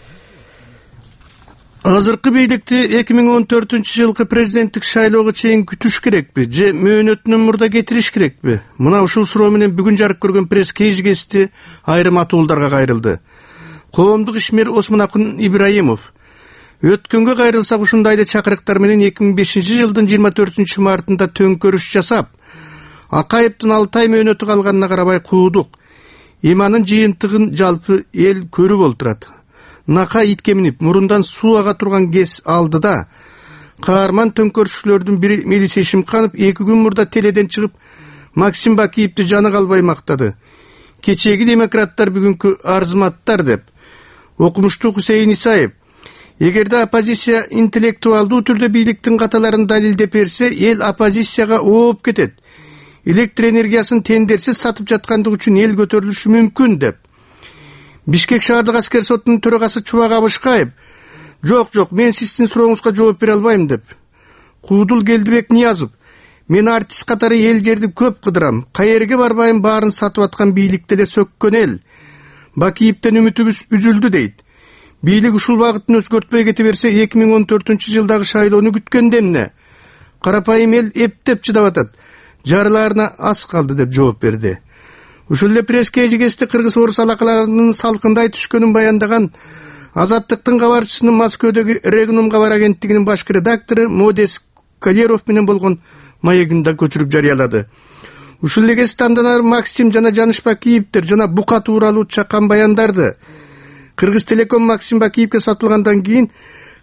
Speaker 17: Азыркы бийликти эки миң он төртүнчү жылкы президенттик шайлоого чейин күтүш керекпи же мөөнөтүнөн мурда кетириш керекпи? Мына ушул суроо менен бүгүн жарык көргөн пресс кеңешти айрым атуулдарга кайрылды. Коомдук ишмер Осмонакун Ибраимов өткөнгө кайрылсак ушундайда чакырыктар менен эки миң бешинчи жылдын жыйырма төртүнчү мартында төңкөрүш жасап, Акаевдин алты ай мөөнөтү калганына карабай куудук. Иманын жыйынтыгын жалпы эл көрүп олтурат. Нака итке минип, мурундан суу ага турган кез алдыда каарман төңкөрүшчүлөрдүн бири Мелис Эшимканов эки күн мурда теледен чыгып Максим Бакиевди жаны калбай мактады. Кечеги демократтар бүгүнкү арзыматтар деп. Окумуштуу Хусейин Исаев: эгерде оппозиция интеллектуалдуу түрдө бийликтин каталарын далилдеп берсе, эл оппозицияга ооп кетет. Электр энергиясын тендерсиз сатып жаткандыгы үчүн эл көтөрүлүшү мүмкүн деп. Бишкек шаардык аскер сотунун төрагасы Чубак Абышкаев: жок, жок, мен сиздин сурооңузга жооп бере албайм деп. Куудул Келдибек Ниязов: мен артист катары эл жерди көп кыдырам. Каерге барбайм, баарын сатып аткан бийликте эле сөккөн эл. Бакиевден үмүтүбүз үзүлдү дейт. Бийлик ушул багытын өзгөртпөй кете берсе, эки миң он төртүнчү жылдагы шайлоону күткөндө эмне? Карапайым эл эптеп чыдап атат. Жарыларына аз калды деп жооп берди. Ушул эле пресс кеңеште кыргыз орус алакаларынын салкындай түшкөнүн баяндаган Азаттыктын кабарчысынын Москвадагы Регнум кабар агенттигинин башкы редактору Модес Калеров менен болгон маегинде көчүрүп жарыялады. Ушул эле кезде андан Максим жана Жаныш Бакиевдер жана бука тууралуу чакан баяндарды. Кыргыз Телеком Максим Бакиевге сатылгандан кийин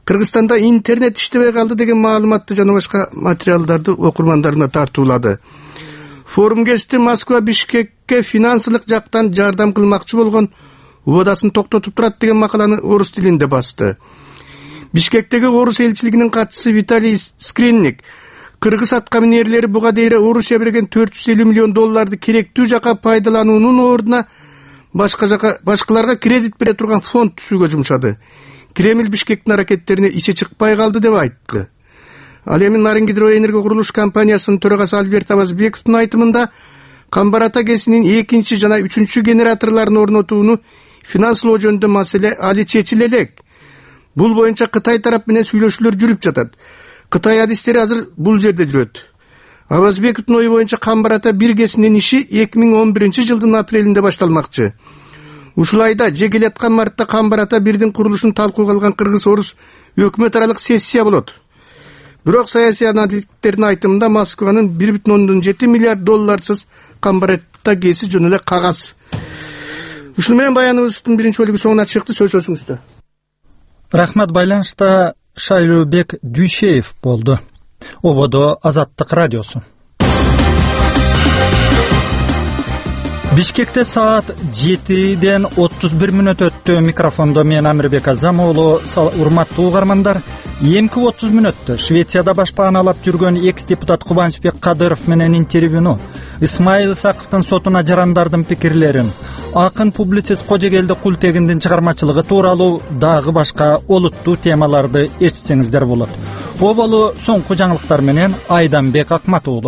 Speaker 17: Кыргызстанда интернет иштебей калды деген маалыматты жана башка материалдарды окурмандарына тартуулады. Форум кести Москва Бишкекке финансылык жактан жардам кылмакчы болгон убадасын токтотуп турат деген макаланы орус тилинде басты. Бишкектеги орус элчилигинин катчысы Виталий Скринник кыргыз аткаминерлери буга дейре Орусия берген төрт жүз элүү миллион долларды керектүү жака пайдалануунун ордуна башка жака башкаларга кредит бере турган фонд түзүүгө жумшады. Кремль Бишкектин аракеттерине ичи чыкпай калды деп айтты. Ал эми Нарынгидроэнерго курулуш компаниясынын төрагасы Альберт Абазбековдун айтымында Камбар Ата кесинин экинчи жана үчүнчү генераторлорун орнотууну финанслоо жөнүндө маселе али чечиле элек. Бул боюнча Кытай тарап менен сүйлөшүүлөр жүрүп жатат. Кытай адистери азыр бул жерде жүрөт. Абазбековдун ою боюнча Камбар Ата бир кесинин иши эки миң он биринчи жылдын апрелинде башталмакчы. Ушул айда же келаткан мартта Камбар Ата бирдин курулушун талкууга алган кыргыз-орус өкмөт аралык сессия болот. Бирок саясий аналитиктердин айтымында Москванын бир бүтүн ондон жети миллиард долларсыз Камбар Ата кеси жөн эле кагаз. Ушул менен баяныбыздын биринчи бөлүгү соңуна чыкты. Сөз сөзүңүздө.
Speaker 1: Рахмат. Байланышта Шайлообек Дүйшеев болду. Ободо Азаттык радиосу. Бишкекте саат жетиден отуз бир мүнөт өттү. Микрофондо мен Амирбек Азам уулу. Урматтуу угармандар, эмки отуз мүнөттө Швецияда башпааналап жүргөн экс-депутат Кубанычбек Кадыров менен интервьюну, Исмаил Исаковдун сотуна жарандардын пикирлерин, акын публицист Кожегелди Култегиндин чыгармачылыгы тууралуу дагы башка олуттуу темаларды эчсеңиздер болот. Оболу соңку жаңылыктар менен Айданбек Акмат уулу.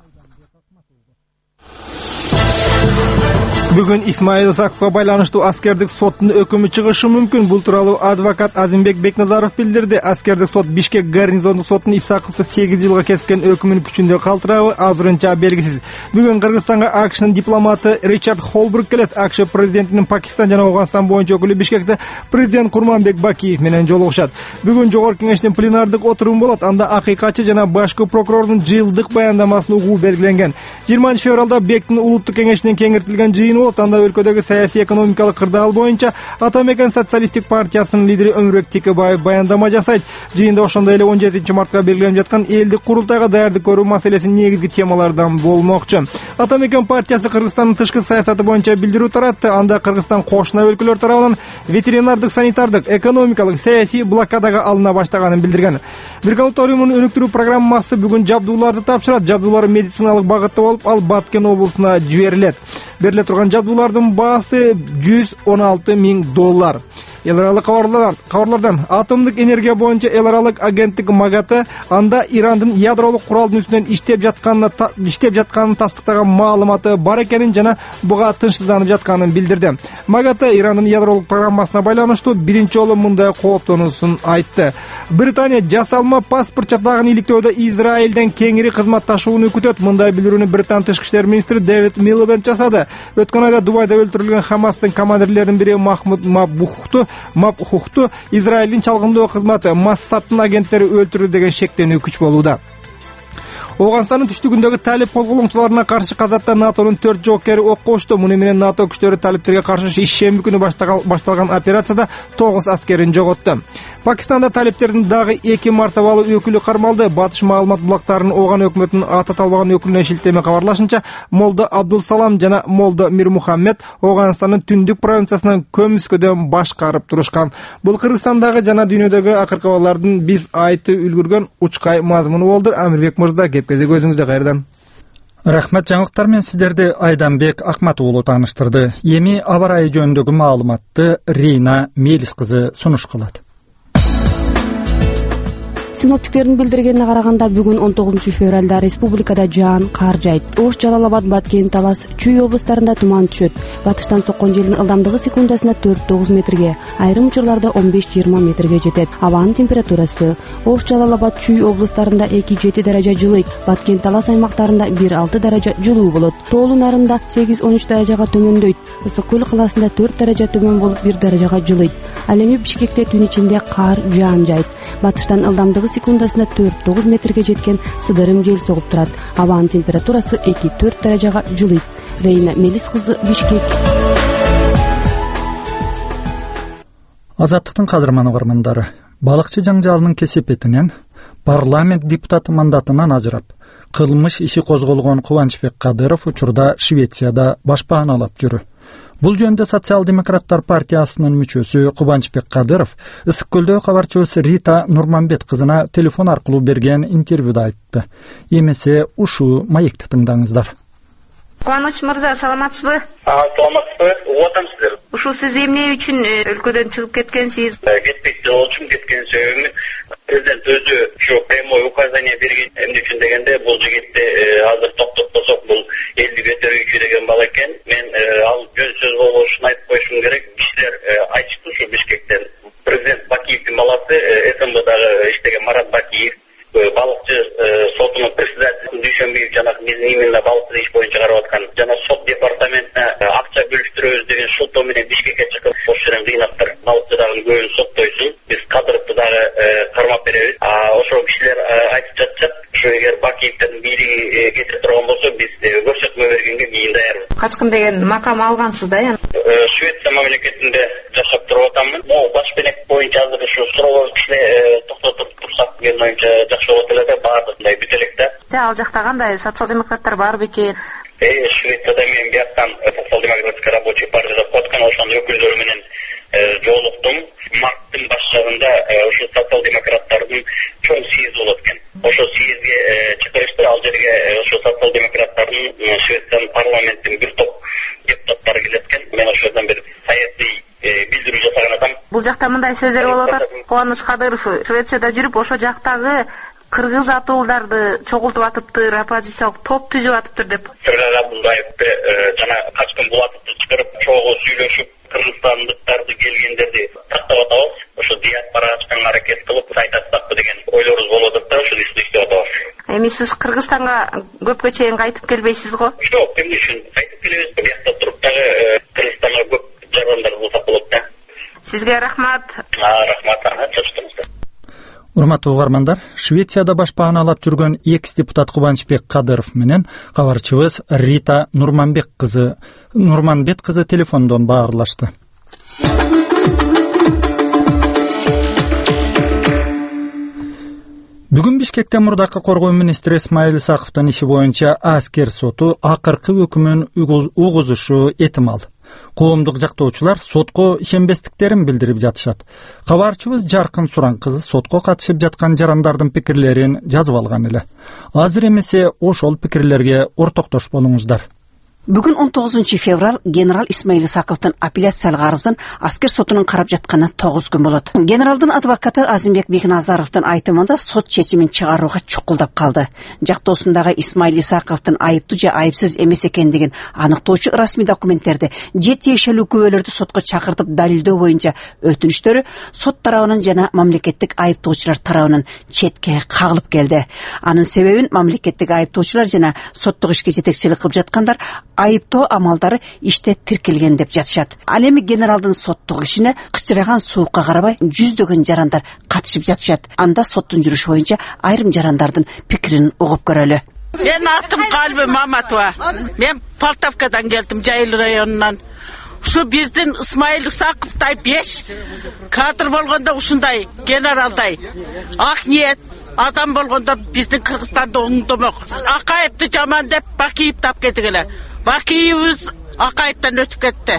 Speaker 5: Бүгүн Исмаил Исаковго байланыштуу аскердик соттун өкүмү чыгышы мүмкүн. Бул тууралуу адвокат Азимбек Бекназаров билдирди. Аскердик сот Бишкек гарнизондук сотунун Исаковду сегиз жылга кескен өкүмүн күчүндө калтырабы азырынча белгисиз. Бүгүн Кыргызстанга АКШнын дипломаты Ричард Холбрук келет. АКШ президентинин Пакистан жана Афганистан боюнча өкүлү Бишкекте президент Курманбек Бакиев менен жолугушат. Бүгүн жогорку кеңештин пленардык отуруму болот. Анда акыйкатчы жана башкы прокурордун жылдык баяндамасын угуу белгиленген. жыйырманчы февралда БЕКтин улуттук кеңешинин кеңейтилген жыйыны болот. Анда өлкөдөгү саясий экономикалык кырдаал боюнча Атамекен социалисттик партиясынын лидери Өмүрбек Текебаев баяндама жасайт. Жыйында ошондой эле он жетинчи мартка белгиленип жаткан элдик курултайга даярдык көрүү маселесинин негизги темаларынан болмокчу. Атамекен партиясы Кыргызстандын тышкы саясаты боюнча билдирүү таратты. Анда Кыргызстан кошуна өлкөлөр тарабынан ветеринардык, санитардык, экономикалык, саясий блокадага алына баштаганын билдирген. Биргалык уюмунун өнүктүрүү программасы бүгүн жабдууларды тапшырат. Жабдуулар медициналык багытта болуп, ал Баткен облусуна жиберилет. Бериле турган жабдуулардын баасы жүз он алты миң доллар. Эл аралык кабарлардан, кабарлардан атомдук энергия боюнча эл аралык агенттик МАГАТы анда Ирандын ядролук куралдын үстүнөн иштеп жатканын иштеп жатканын тастыктаган маалыматы бар экенин жана буга тынчсызданып жатканын билдирди. МАГАТы Ирандын ядролук программасына байланыштуу биринчи жолу мындай кооптонуусун айтты. Британия жасалма паспорт чатагын иликтөөдө Израилден кеңири кызматташууну күтөт. Мындай билдирүүнү Британ тышкы иштер министри Дэвид Милибенд жасады. Өткөн айда Дубайда өлтүрүлгөн Хамастын командирлеринин бири Махмуд Мабухту Мабхухту Израилдин чалгындоо кызматы Массадтын агенттери өлтүрүү деген шектенүү күч болууда. Афганстандын түштүгүндөгү талип колголоңчуларына каршы казатта НАТОнун төрт жоокери ок кошту. Муну менен НАТО күчтөрү талиптерге каршы ишемби күнү башталган операцияда тогуз аскерин жоготту. Пакистанда талиптердин дагы эки мартабалуу өкүлү кармалды. Батыш маалымат булактарынын Ооган өкмөтүнүн аты аталбаган өкүлүнө шилтеме кабарлашынча, Молдо Абдул Салам жана Молдо Мирмухаммед Афганстандын түндүк провинциясынан көмүскөдөн башкарып турушкан. Бул Кыргызстандагы жана дүйнөдөгү акыркыбалардын биз айтып үлгүргөн учкай мазмуну болду. Амирбек мырза, кепкезе көзүңүздө кайрадан.
Speaker 1: Рахмат. Жаңылыктар менен сиздерди Айданбек Акмат уулу тааныштырды. Эми аба ырайы жөнүндөгү маалыматты Рина Мелис кызы сунуш кылат.
Speaker 6: Синоптиктердин билдиргенине караганда бүгүн он тогузунчу февралда республикада жаан, кар жайт. Ош, Жалал-Абад, Баткен, Талас, Чүй облустарында туман түшөт. Батыштан соккон желдин ылдамдыгы секундасына төрт тогуз метрге, айрым учурларда он беш жыйырма метрге жетет. Абанын температурасы: Ош, Жалал-Абад, Чүй облустарында эки жети даража жылыйт, Баткен, Талас аймактарында бир алты даража жылуу болот. Тоолу нарында сегиз он үч даражага төмөндөйт. Ысык көл калаасында төрт даража төмөн болуп бир даражага жылыйт. Ал эми Бишкекте түн ичинде кар, жаан жайт. Батыштан ылдамдыгы секундасына төрт тогуз метрге жеткен сыдырым жел согуп турат. Абанын температурасы эки төрт даражага жылыйт. Рейна Мелис кызы, Бишкек.
Speaker 1: Азаттыктын кадырман угармандары, балыкчы жаңжалынын кесепетинен парламент депутаты мандатынан ажырап, кылмыш иши козголгон Кубанычбек Кадыров учурда Швецияда башпаналап жүрү. Бул жөнүндө Социал-демократтар партиясынын мүчөсү Кубанычбек Кадыров Ысык Көлдө кабарчыбыз Рита Нурманбет кызына телефон аркылуу берген интервьюда айтты. Эмесе ушул маекти тыңдаңыздар.
Speaker 9: Кубаныч мырза, саламатсызбы?
Speaker 3: Саламатсызбы? Угатамсыздар.
Speaker 9: Ушул сиз эмне үчүн өлкөдөн чыгып кеткенсиз?
Speaker 3: Кетпек жол үчүн кеткен себебим президент өзү ушу прямой указание берген. Эмне үчүн дегенде, бул жигитти азыр токтотпосок бул элди көтөрүүчү деген бала экен. Мен ал жөнсүз болушун айтып коюшум керек. Кишилер айтышты ушу Бишкектен. Президент Бакиевдин баласы СМБдагы иштеген Марат Бакиев, балыкчы сотунун председатели Дүйшөнбиев жана биздин именно балыкчы иш боюнча карап аткан жана сот департаментине акча бөлүштүрөбүз деген шылтоо менен Бишкекке чыгып ошол жерден кыйнап тур. Балыкчы дагы көбүн соттойсун. Биз Кадыровду дагы кармап беребиз. Ошол кишилер айтып жатышат. Ушу эгер Бакиевдин бийлиги кете турган болсо, биз көрсөтмө бергенге кийин даярбыз.
Speaker 9: Качкын деген макам алгансыз да эми?
Speaker 3: Швеция мамлекетинде жашап туруп атамын. Могу башпенек боюнча азыр ушу суроолорду кичине токтотуп турсак деген оюнча жакшы болот эле да, баардыгындай бүт элек да.
Speaker 9: Ал жакта кандай социал-демократтар бар бекен?
Speaker 3: Э, Швецияда мен бияктан социал-демократический рабочий партияда коткан ошонун өкүлдөрү менен жолуктум. Марттын башчылыгында ошо социал-демократтардын чоң съезди болот экен. Ошо съездге чакырышты. Ал жерге ошо социал-демократтардын Швециянын парламенттин бир топ депутаттары келет экен. Мен ошодон бир саясий билдирүү жасаган атам.
Speaker 9: Бул жакта мындай сөздөр болуп атат. Кубаныч Кадыров Швецияда жүрүп, ошо жактагы кыргыз атууларды чогултуп атыптыр, оппозициялык топ түзүп атыптыр деп.
Speaker 3: Сыргага Абдулдаевди жана Качкын Булатовду чыгарып, чогуу сүйлөшүп, кыргызстандыктарды келгендерди тактап атабыз. Ошо диаспора ачканга аракет кылып айтатсакпы деген ойлорубуз болуп атат да, ошол ишти иштеп атабыз.
Speaker 9: Эми сиз Кыргызстанга көпкө чейин кайтып келбейсиз го?
Speaker 3: Жок, эмне үчүн кайтып келебиз? Биякта туруп дагы Кыргызстанга көп жардамдар кылсак болот да.
Speaker 9: Сизге рахмат.
Speaker 3: Рахмат, чачтыңыздар.
Speaker 1: Урматтуу угармандар, Швецияда башпааналап жүргөн экс-депутат Кубанычбек Кадыров менен кабарчыбыз Рита Нурманбек кызы Нурманбет кызы телефондон баарлашты. Бүгүн Бишкекте мурдакы коргоо министри Исмаил Исаковдун иши боюнча аскер соту акыркы өкүмүн угузушу этимал. Коомдук жактоочулар сотко ишенбестиктерин билдирип жатышат. Кабарчыбыз Жаркын Суран кызы сотко катышып жаткан жарандардын пикирлерин жазып алган эле. Азыр эмесе ошол пикирлерге ортоктош болуңуздар.
Speaker 18: Бүгүн он тогузунчу февраль генерал Исмаил Исаковдун апелляциялык арызын аскер сотунун карап жатканына тогуз күн болот. Генералдын адвокаты Азимбек Бекназаровдун айтымында сот чечимин чыгарууга чукулдап калды. Жактоосундагы Исмаил Исаковдун айыптуу же айыпсыз эмес экендигин аныктоочу расмий документтерди же тиешелүү күбөлөрдү сотко чакыртып далилдөө боюнча өтүнүштөрү сот тарабынан жана мамлекеттик айыптоочулар тарабынан четке кагылып келди. Анын себебин мамлекеттик айыптоочулар жана соттук ишке жетекчилик кылып жаткандар айыптоо амалдары иште тиркелген деп жатышат. Ал эми генералдын соттук ишине кычыраган суукка карабай жүздөгөн жарандар катышып жатышат. Анда соттун жүрүшү боюнча айрым жарандардын пикирин угуп көрөлү.
Speaker 19: Мен атым Калби Маматова. Мен Полтавкадан келдим, Жайыл районунан. Ушу биздин Исмаил Исаковдай беш кадр болгондо ушундай генералдай ак ниет адам болгондо биздин Кыргызстанда оңдомок. Акаевди жаман деп Бакиев тапкетип эле. Бакиевиз Акаевден өтүп кетти.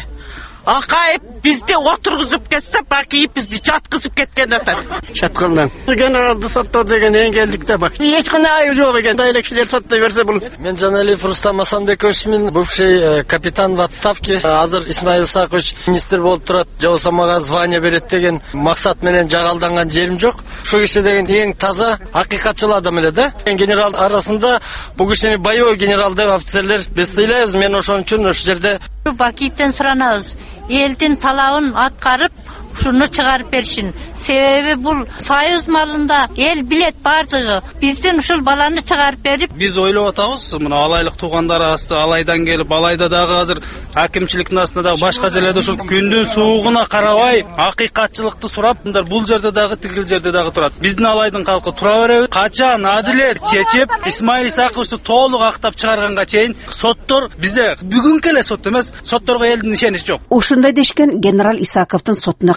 Speaker 19: Акаев бизди отургузуп кетсе, Бакиев бизди жаткызып кеткен атат.
Speaker 17: Чаткылдан. Генералды соттоо деген эңгелдикте бар. Эч кандай айып жок экен. Дайлы кишилер соттой берсе бул.
Speaker 20: Мен Жаналиев Рустам Асанбековичмин, бывший капитан в отставке. Азыр Исмаил Исакович министр болуп турат. Жабылса мага звание берет деген максат менен жагалданган жерим жок. Ушул киши деген эң таза, акыйкатчыл адам эле да. Генерал арасында бул кишини боевой генерал деп офицерлер биз ыйлайбыз. Мен ошон үчүн ошол жерде
Speaker 21: Бакиевден суранабыз. Элдин талабын аткарып, ушуну чыгарып беришин. Себеби бул союз малында эл билет бардыгы. Биздин ушул баланы чыгарып берип,
Speaker 22: биз ойлоп атабыз, мына алайлык туугандар асты, алайдан келип, алайда дагы азыр акимчиликтин астында дагы башка жерлерде ушул күндүн суугуна карабай, акыйкатчылыкты сурап, мындар бул жерде дагы тигил жерде дагы турат. Биздин алайдын калкы тура береби? Качан адилет чечип, Исмаил Исаковичти толук актап чыгарганга чейин соттор бизде бүгүнкү эле сот эмес, сотторго элдин ишеничи жок.
Speaker 18: Ушундай дешкен генерал Исаковдун сотуна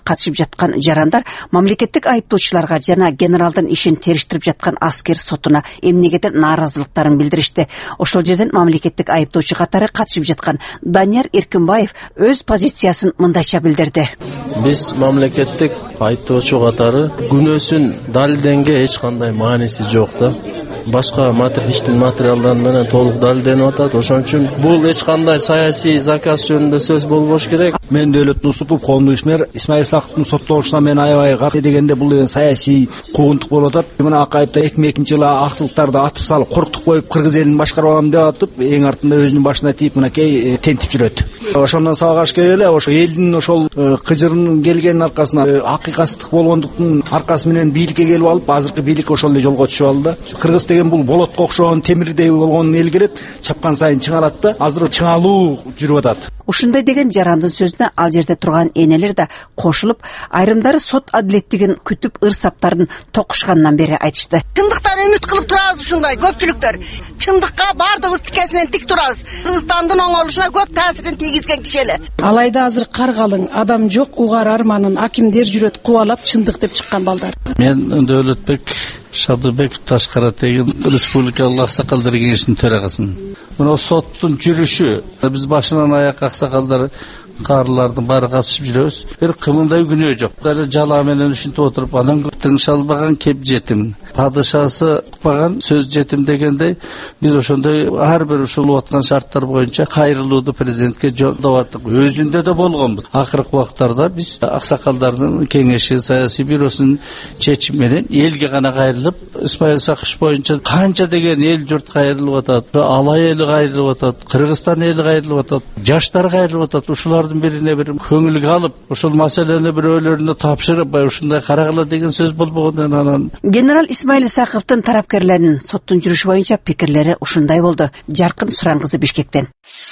Speaker 18: катышып жаткан жарандар мамлекеттик айыптоочуларга жана генералдын ишин териштирип жаткан аскер сотуна эмнегедир нааразылыктарын билдиришти. Ошол жерден мамлекеттик айыптоочу катары катышып жаткан Данияр Эркинбаев өз позициясын мындайча билдирди.
Speaker 2: Биз мамлекеттик айыптоочу катары күнөөсүн далилденге эч кандай мааниси жок да. Башка иштин материалдары менен толук далилденип атат. Ошон үчүн бул эч кандай саясий заказ жөнүндө сөз болбош керек.
Speaker 4: Мен Дөөлөт Нусупов, коомдук ишмер, Исмаил Исаковдун соттолушуна мен аябай каршы дегенде бул деген саясий куугунтук болуп атат. Мына акайыпта эки миң экинчи жылы аксылыктарды атып салып, коркутуп коюп, кыргыз элин башкарып алам деп атып, эң артында өзүнүн башына тийип, мынакей тентип жүрөт. Ошондон сабак керек эле, ошо элдин ошол кыжырын келгенин аркасында, акыйкатсыздык болгондуктун аркасы менен бийликке келип алып, азыркы бийлик ошол эле жолго түшүп алды да. Кыргыз деген бул болотко окшогон темирдей болгон эл келет, чапкан сайын чыңалат да, азыр чыңалуу жүрүп атат.
Speaker 18: Ушундай деген жарандын сөзүнө ал жерде турган энелер да кошулуп, айрымдары сот адилеттигин күтүп ырсаптарын токушгандан бери айтышты.
Speaker 23: Чындыктан үмүт кылып турабыз ушундай көпчүлүктөр. Чындыкка бардыгыбыз тикесинен тик турабыз. Кыргызстандын оңолушуна көп таасирин тийгизген киши эле.
Speaker 24: Алайда азыр каргалың, адам жок, угар арманын акимдер жүрөт кубалап чындык деп чыккан балдар.
Speaker 17: Мен Дөөлөтбек Шадыбек Ташкаратегин республикалык аксакалдар кеңешинин төрагасымын. Мына соттун жүрүшү биз башынан аякка аксакалдар каарылардын баары катышып жүрөбүз. Бир кымындай күнөө жок. Бир жала менен ушинтип отуруп, анан тыңш албаган кеп жетим, падышасы укпаган сөз жетим дегендей, биз ошондой ар бир ушул аткан шарттар боюнча кайрылууду президентке жолдоп аттык. Өзүндө да болгонбуз. Акыркы убактарда биз аксакалдардын кеңеши саясий бюросунун чечими менен элге гана кайрылып, Исмаил Исакович боюнча канча деген эл журт кайрылып атат, Алай эли кайрылып атат, Кыргызстан эли кайрылып атат, жаштар кайрылып атат. Ушулар бирине бир көңүлгө алып, ошол маселени бирөөлөрүнө тапшырып, ушундай карагыла деген сөз болбогондон анан
Speaker 18: генерал Исмаил Исаковдун тарапкерлеринин соттун жүрүшү боюнча пикирлери ушундай болду. Жаркын Суран кызы, Бишкектен.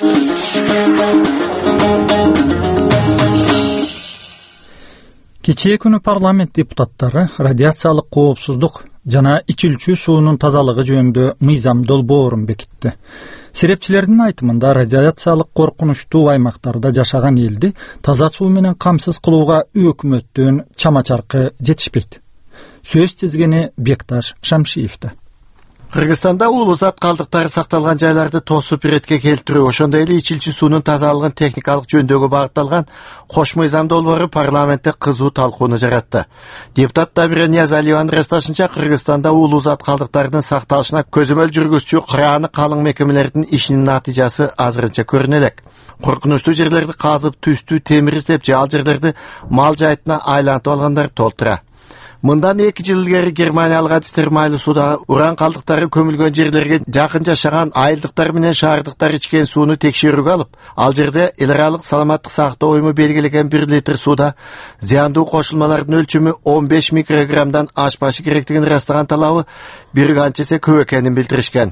Speaker 1: Кечээ күнү парламент депутаттары радиациялык коопсуздук жана ичилчү суунун тазалыгы жөнүндө мыйзам долбоорун бекитти. Серепчилердин айтымында радиациялык коркунучтуу аймактарда жашаган элди таза суу менен камсыз кылууга өкмөттөн чама-чаркы жетишпейт. Сөз тизгени Бекташ Шамшиевде.
Speaker 25: Кыргызстанда уулуу зат калдыктары сакталган жайларды тосуп иретке келтирүү, ошондой эле ичилчү суунун тазалыгын техникалык жөндөөгө багытталган кош мыйзам долбоору парламентте кызуу талкууну жаратты. Депутат Тамира Ниязалиеванын расташынча, Кыргызстанда уулуу зат калдыктарынын сакталышына көзөмөл жүргүзчү кырааны калың мекемелердин ишинин натыйжасы азырынча көрүнө элек. Коркунучтуу жерлерди казып, түстүү темир издеп, же ал жерлерди мал жайтына айлантып алгандар толтура. Мындан эки жыл илгери германиялык адистер майлуу сууда уран калдыктары көмүлгөн жерлерге жакын жашаган айылдыктар менен шаардыктар ичкен сууну текшерүүгө алып, ал жерде эл аралык саламаттык сактоо уюму белгилеген бир литр сууда зыяндуу кошулмалардын өлчөмү он беш микрограммдан ашпашы керектигин ырастаган талабы бир канча эсе көп экенин билдиришкен.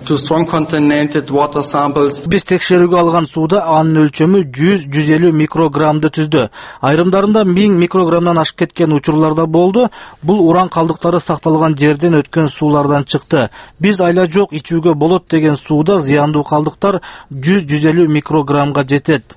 Speaker 26: Биз текшерүүгө алган сууда анын өлчөмү жүз жүз элүү микрограммды түздү. Айрымдарында миң микрограммдан ашып кеткен учурлар да болду. Бул уран калдыктары сакталган жерден өткөн суулардан чыкты. Биз айла жок ичүүгө болот деген сууда зыяндуу калдыктар жүз жүз элүү микрограммга жетет.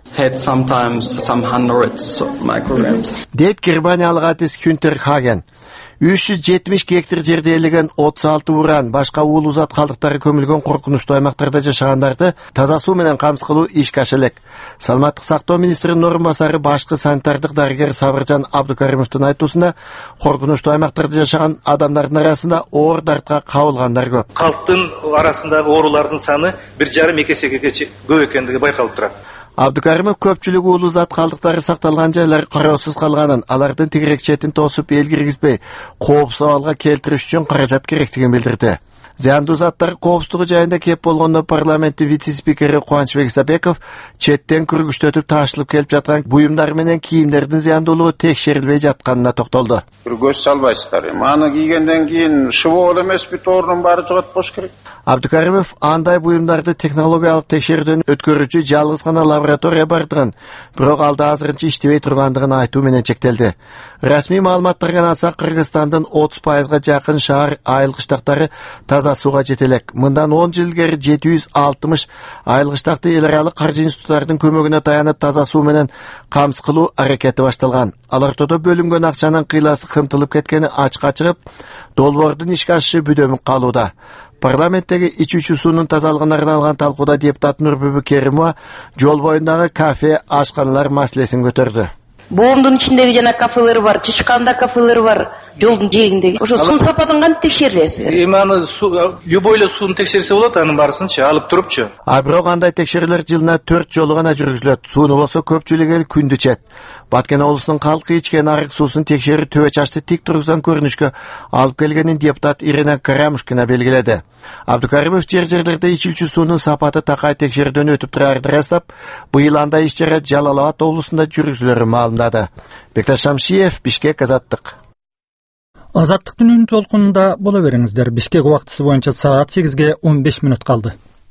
Speaker 25: Дейт германиялык адис Хюнтер Хаген. үч жүз жетимиш гектар жерде элеген отуз алты уран, башка уулуу зат калдыктары көмүлгөн коркунучтуу аймактарда жашагандарды таза суу менен камсыз кылуу ишке аша элек. Саламаттык сактоо министринин орун басары башкы санитардык дарыгер Сабыржан Абдукаримовдун айтуусунда, коркунучтуу аймактарда жашаган адамдардын арасында оор дартка кабылгандар көп.
Speaker 27: Калктын арасындагы оорулардын саны бир жарым эки эсеге көп экендиги байкалып турат.
Speaker 25: Абдукаримов көпчүлүк уулуу зат калдыктары сакталган жайлар кароосуз калганын, алардын тигирек четин тосуп эл киргизбей, коопсуз абалга келтириш үчүн каражат керектигин билдирди. Зыяндуу заттар коопсуздугу жайында кеп болгондо парламенттин вице-спикери Кубанычбек Исабеков четтен күргүчтөтүп таашылып келип жаткан буюмдар менен кийимдердин зыяндуулугу текшерилбей жатканына токтолду.
Speaker 28: Көз салбайсыздар. Аны кийгенден кийин шыбоо эле эмеспи, тоорунун баары жогот болуш керек.
Speaker 25: Абдыкаримов андай буюмдарды технологиялык текшерүүдөн өткөрүүчү жалгыз гана лаборатория бардыгын, бирок алда азырынча иштебей тургандыгын айтуу менен чектелди. Расмий маалыматтарга алсак, Кыргызстандын отуз пайызга жакын шаар айылгычтактары таза сууга жете элек. Мындан он жыл илгери жети жүз алтымыш айылгычтакты эл аралык каржы институттарынын көмөгүнө таянып таза суу менен камсыз кылуу аракети башталган. Ал ортодо бөлүнгөн акчанын кыйласы кымтылып кеткени ачыкка чыгып, долбоордун ишке ашышы бүдөмүк калууда. Парламенттеги ичүүчү суунун тазалыгына арналган талкууда депутат Нурбүбү Керимова жол боюндагы кафе, ашканалар маселесин көтөрдү.
Speaker 7: Боомдун ичиндеги жана кафелер бар, Чычканда кафелер бар, жолдун жээгиндеги. Ошо суу сапатын кантип текшересиз?
Speaker 27: Эми аны любой эле сууну текшерсе болот, анын баарысынчы алып турупчу.
Speaker 25: А бирок андай текшерүүлөр жылына төрт жолу гана жүргүзүлөт. Сууну болсо көпчүлүк эл күндү ичет. Баткен облусунун калкы ичкен арык суусун текшерүү төбө чачты тик тургузган көрүнүшкө алып келгенин депутат Ирина Карамушкина белгиледи. Абдыкаримов жер жерлерде ичилчү суунун сапаты такай текшерүүдөн өтүп турарын ырастап, быйыл андай иш-чара Жалал Абад облусунда жүргүзүлөрүн маалымдады. Бекташ Шамшиев, Бишкек, Азаттык.
Speaker 1: Азаттыктын үн толкунунда боло бериңиздер. Бишкек убактысы боюнча саат сегизге он беш мүнөт калды.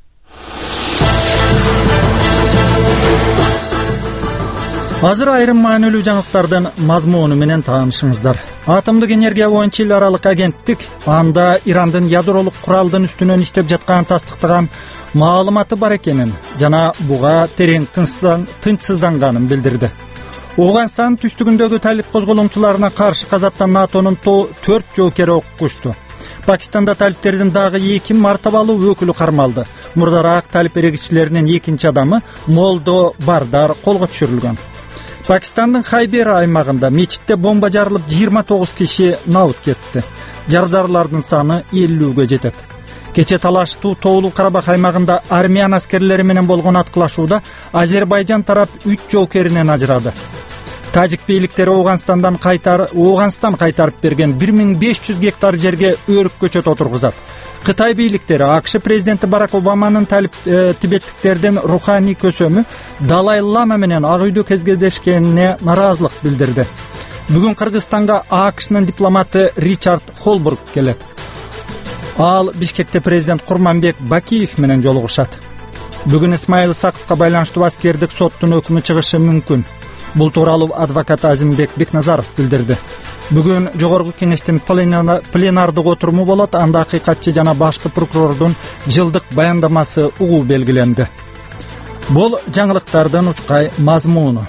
Speaker 1: Азыр айрым маанилүү жаңылыктардын мазмуну менен таанышыңыздар. Атомдук энергия боюнча эл аралык агенттик анда Ирандын ядролук куралдын үстүнөн иштеп жатканын тастыктаган маалыматы бар экенин жана буга терең тынчсызданганын билдирди. Ауганстан түштүгүндөгү талип козголоңчуларына каршы казаттан НАТОнун төрт жоокери окушту. Пакистанда талиптердин дагы эки мартабалуу өкүлү кармалды. Мурдараак талип эрегичилеринин экинчи адамы Молдо Бардар колго түшүрүлгөн. Пакистандын Хайбер аймагында мечитте бомба жарылып жыйырма тогуз киши набыт кетти. Жардарлардын саны элүүгө жетет. Кече талаштуу Тоолуу Карабах аймагында армиян аскерлери менен болгон аткылашууда Азербайжан тарап үч жоокеринен ажырады. Тажик бийликтери Ауганстандан кайтар, Ауганстан кайтарып берген бир миң беш жүз гектар жерге өрүк көчөт отургузат. Кытай бийликтери АКШ президенти Барак Обаманын талип э, тибеттиктердин руханий көсөмү Далай Лама менен Ак үйдө кездешкенине наразылык билдирди. Бүгүн Кыргызстанга АКШнын дипломаты Ричард Холбург келет. Ал Бишкекте президент Курманбек Бакиев менен жолугушат. Бүгүн Исмаил Исаковго байланыштуу аскердик соттун өкмү чыгышы мүмкүн. Бул тууралуу адвокат Азимбек Бекназаров билдирди. Бүгүн жогорку кеңештин пленардык отуруму болот. Анда акыйкатчы жана башкы прокурордун жылдык баяндамасы угуу белгиленди. Бул жаңылыктардын учкай мазмуну.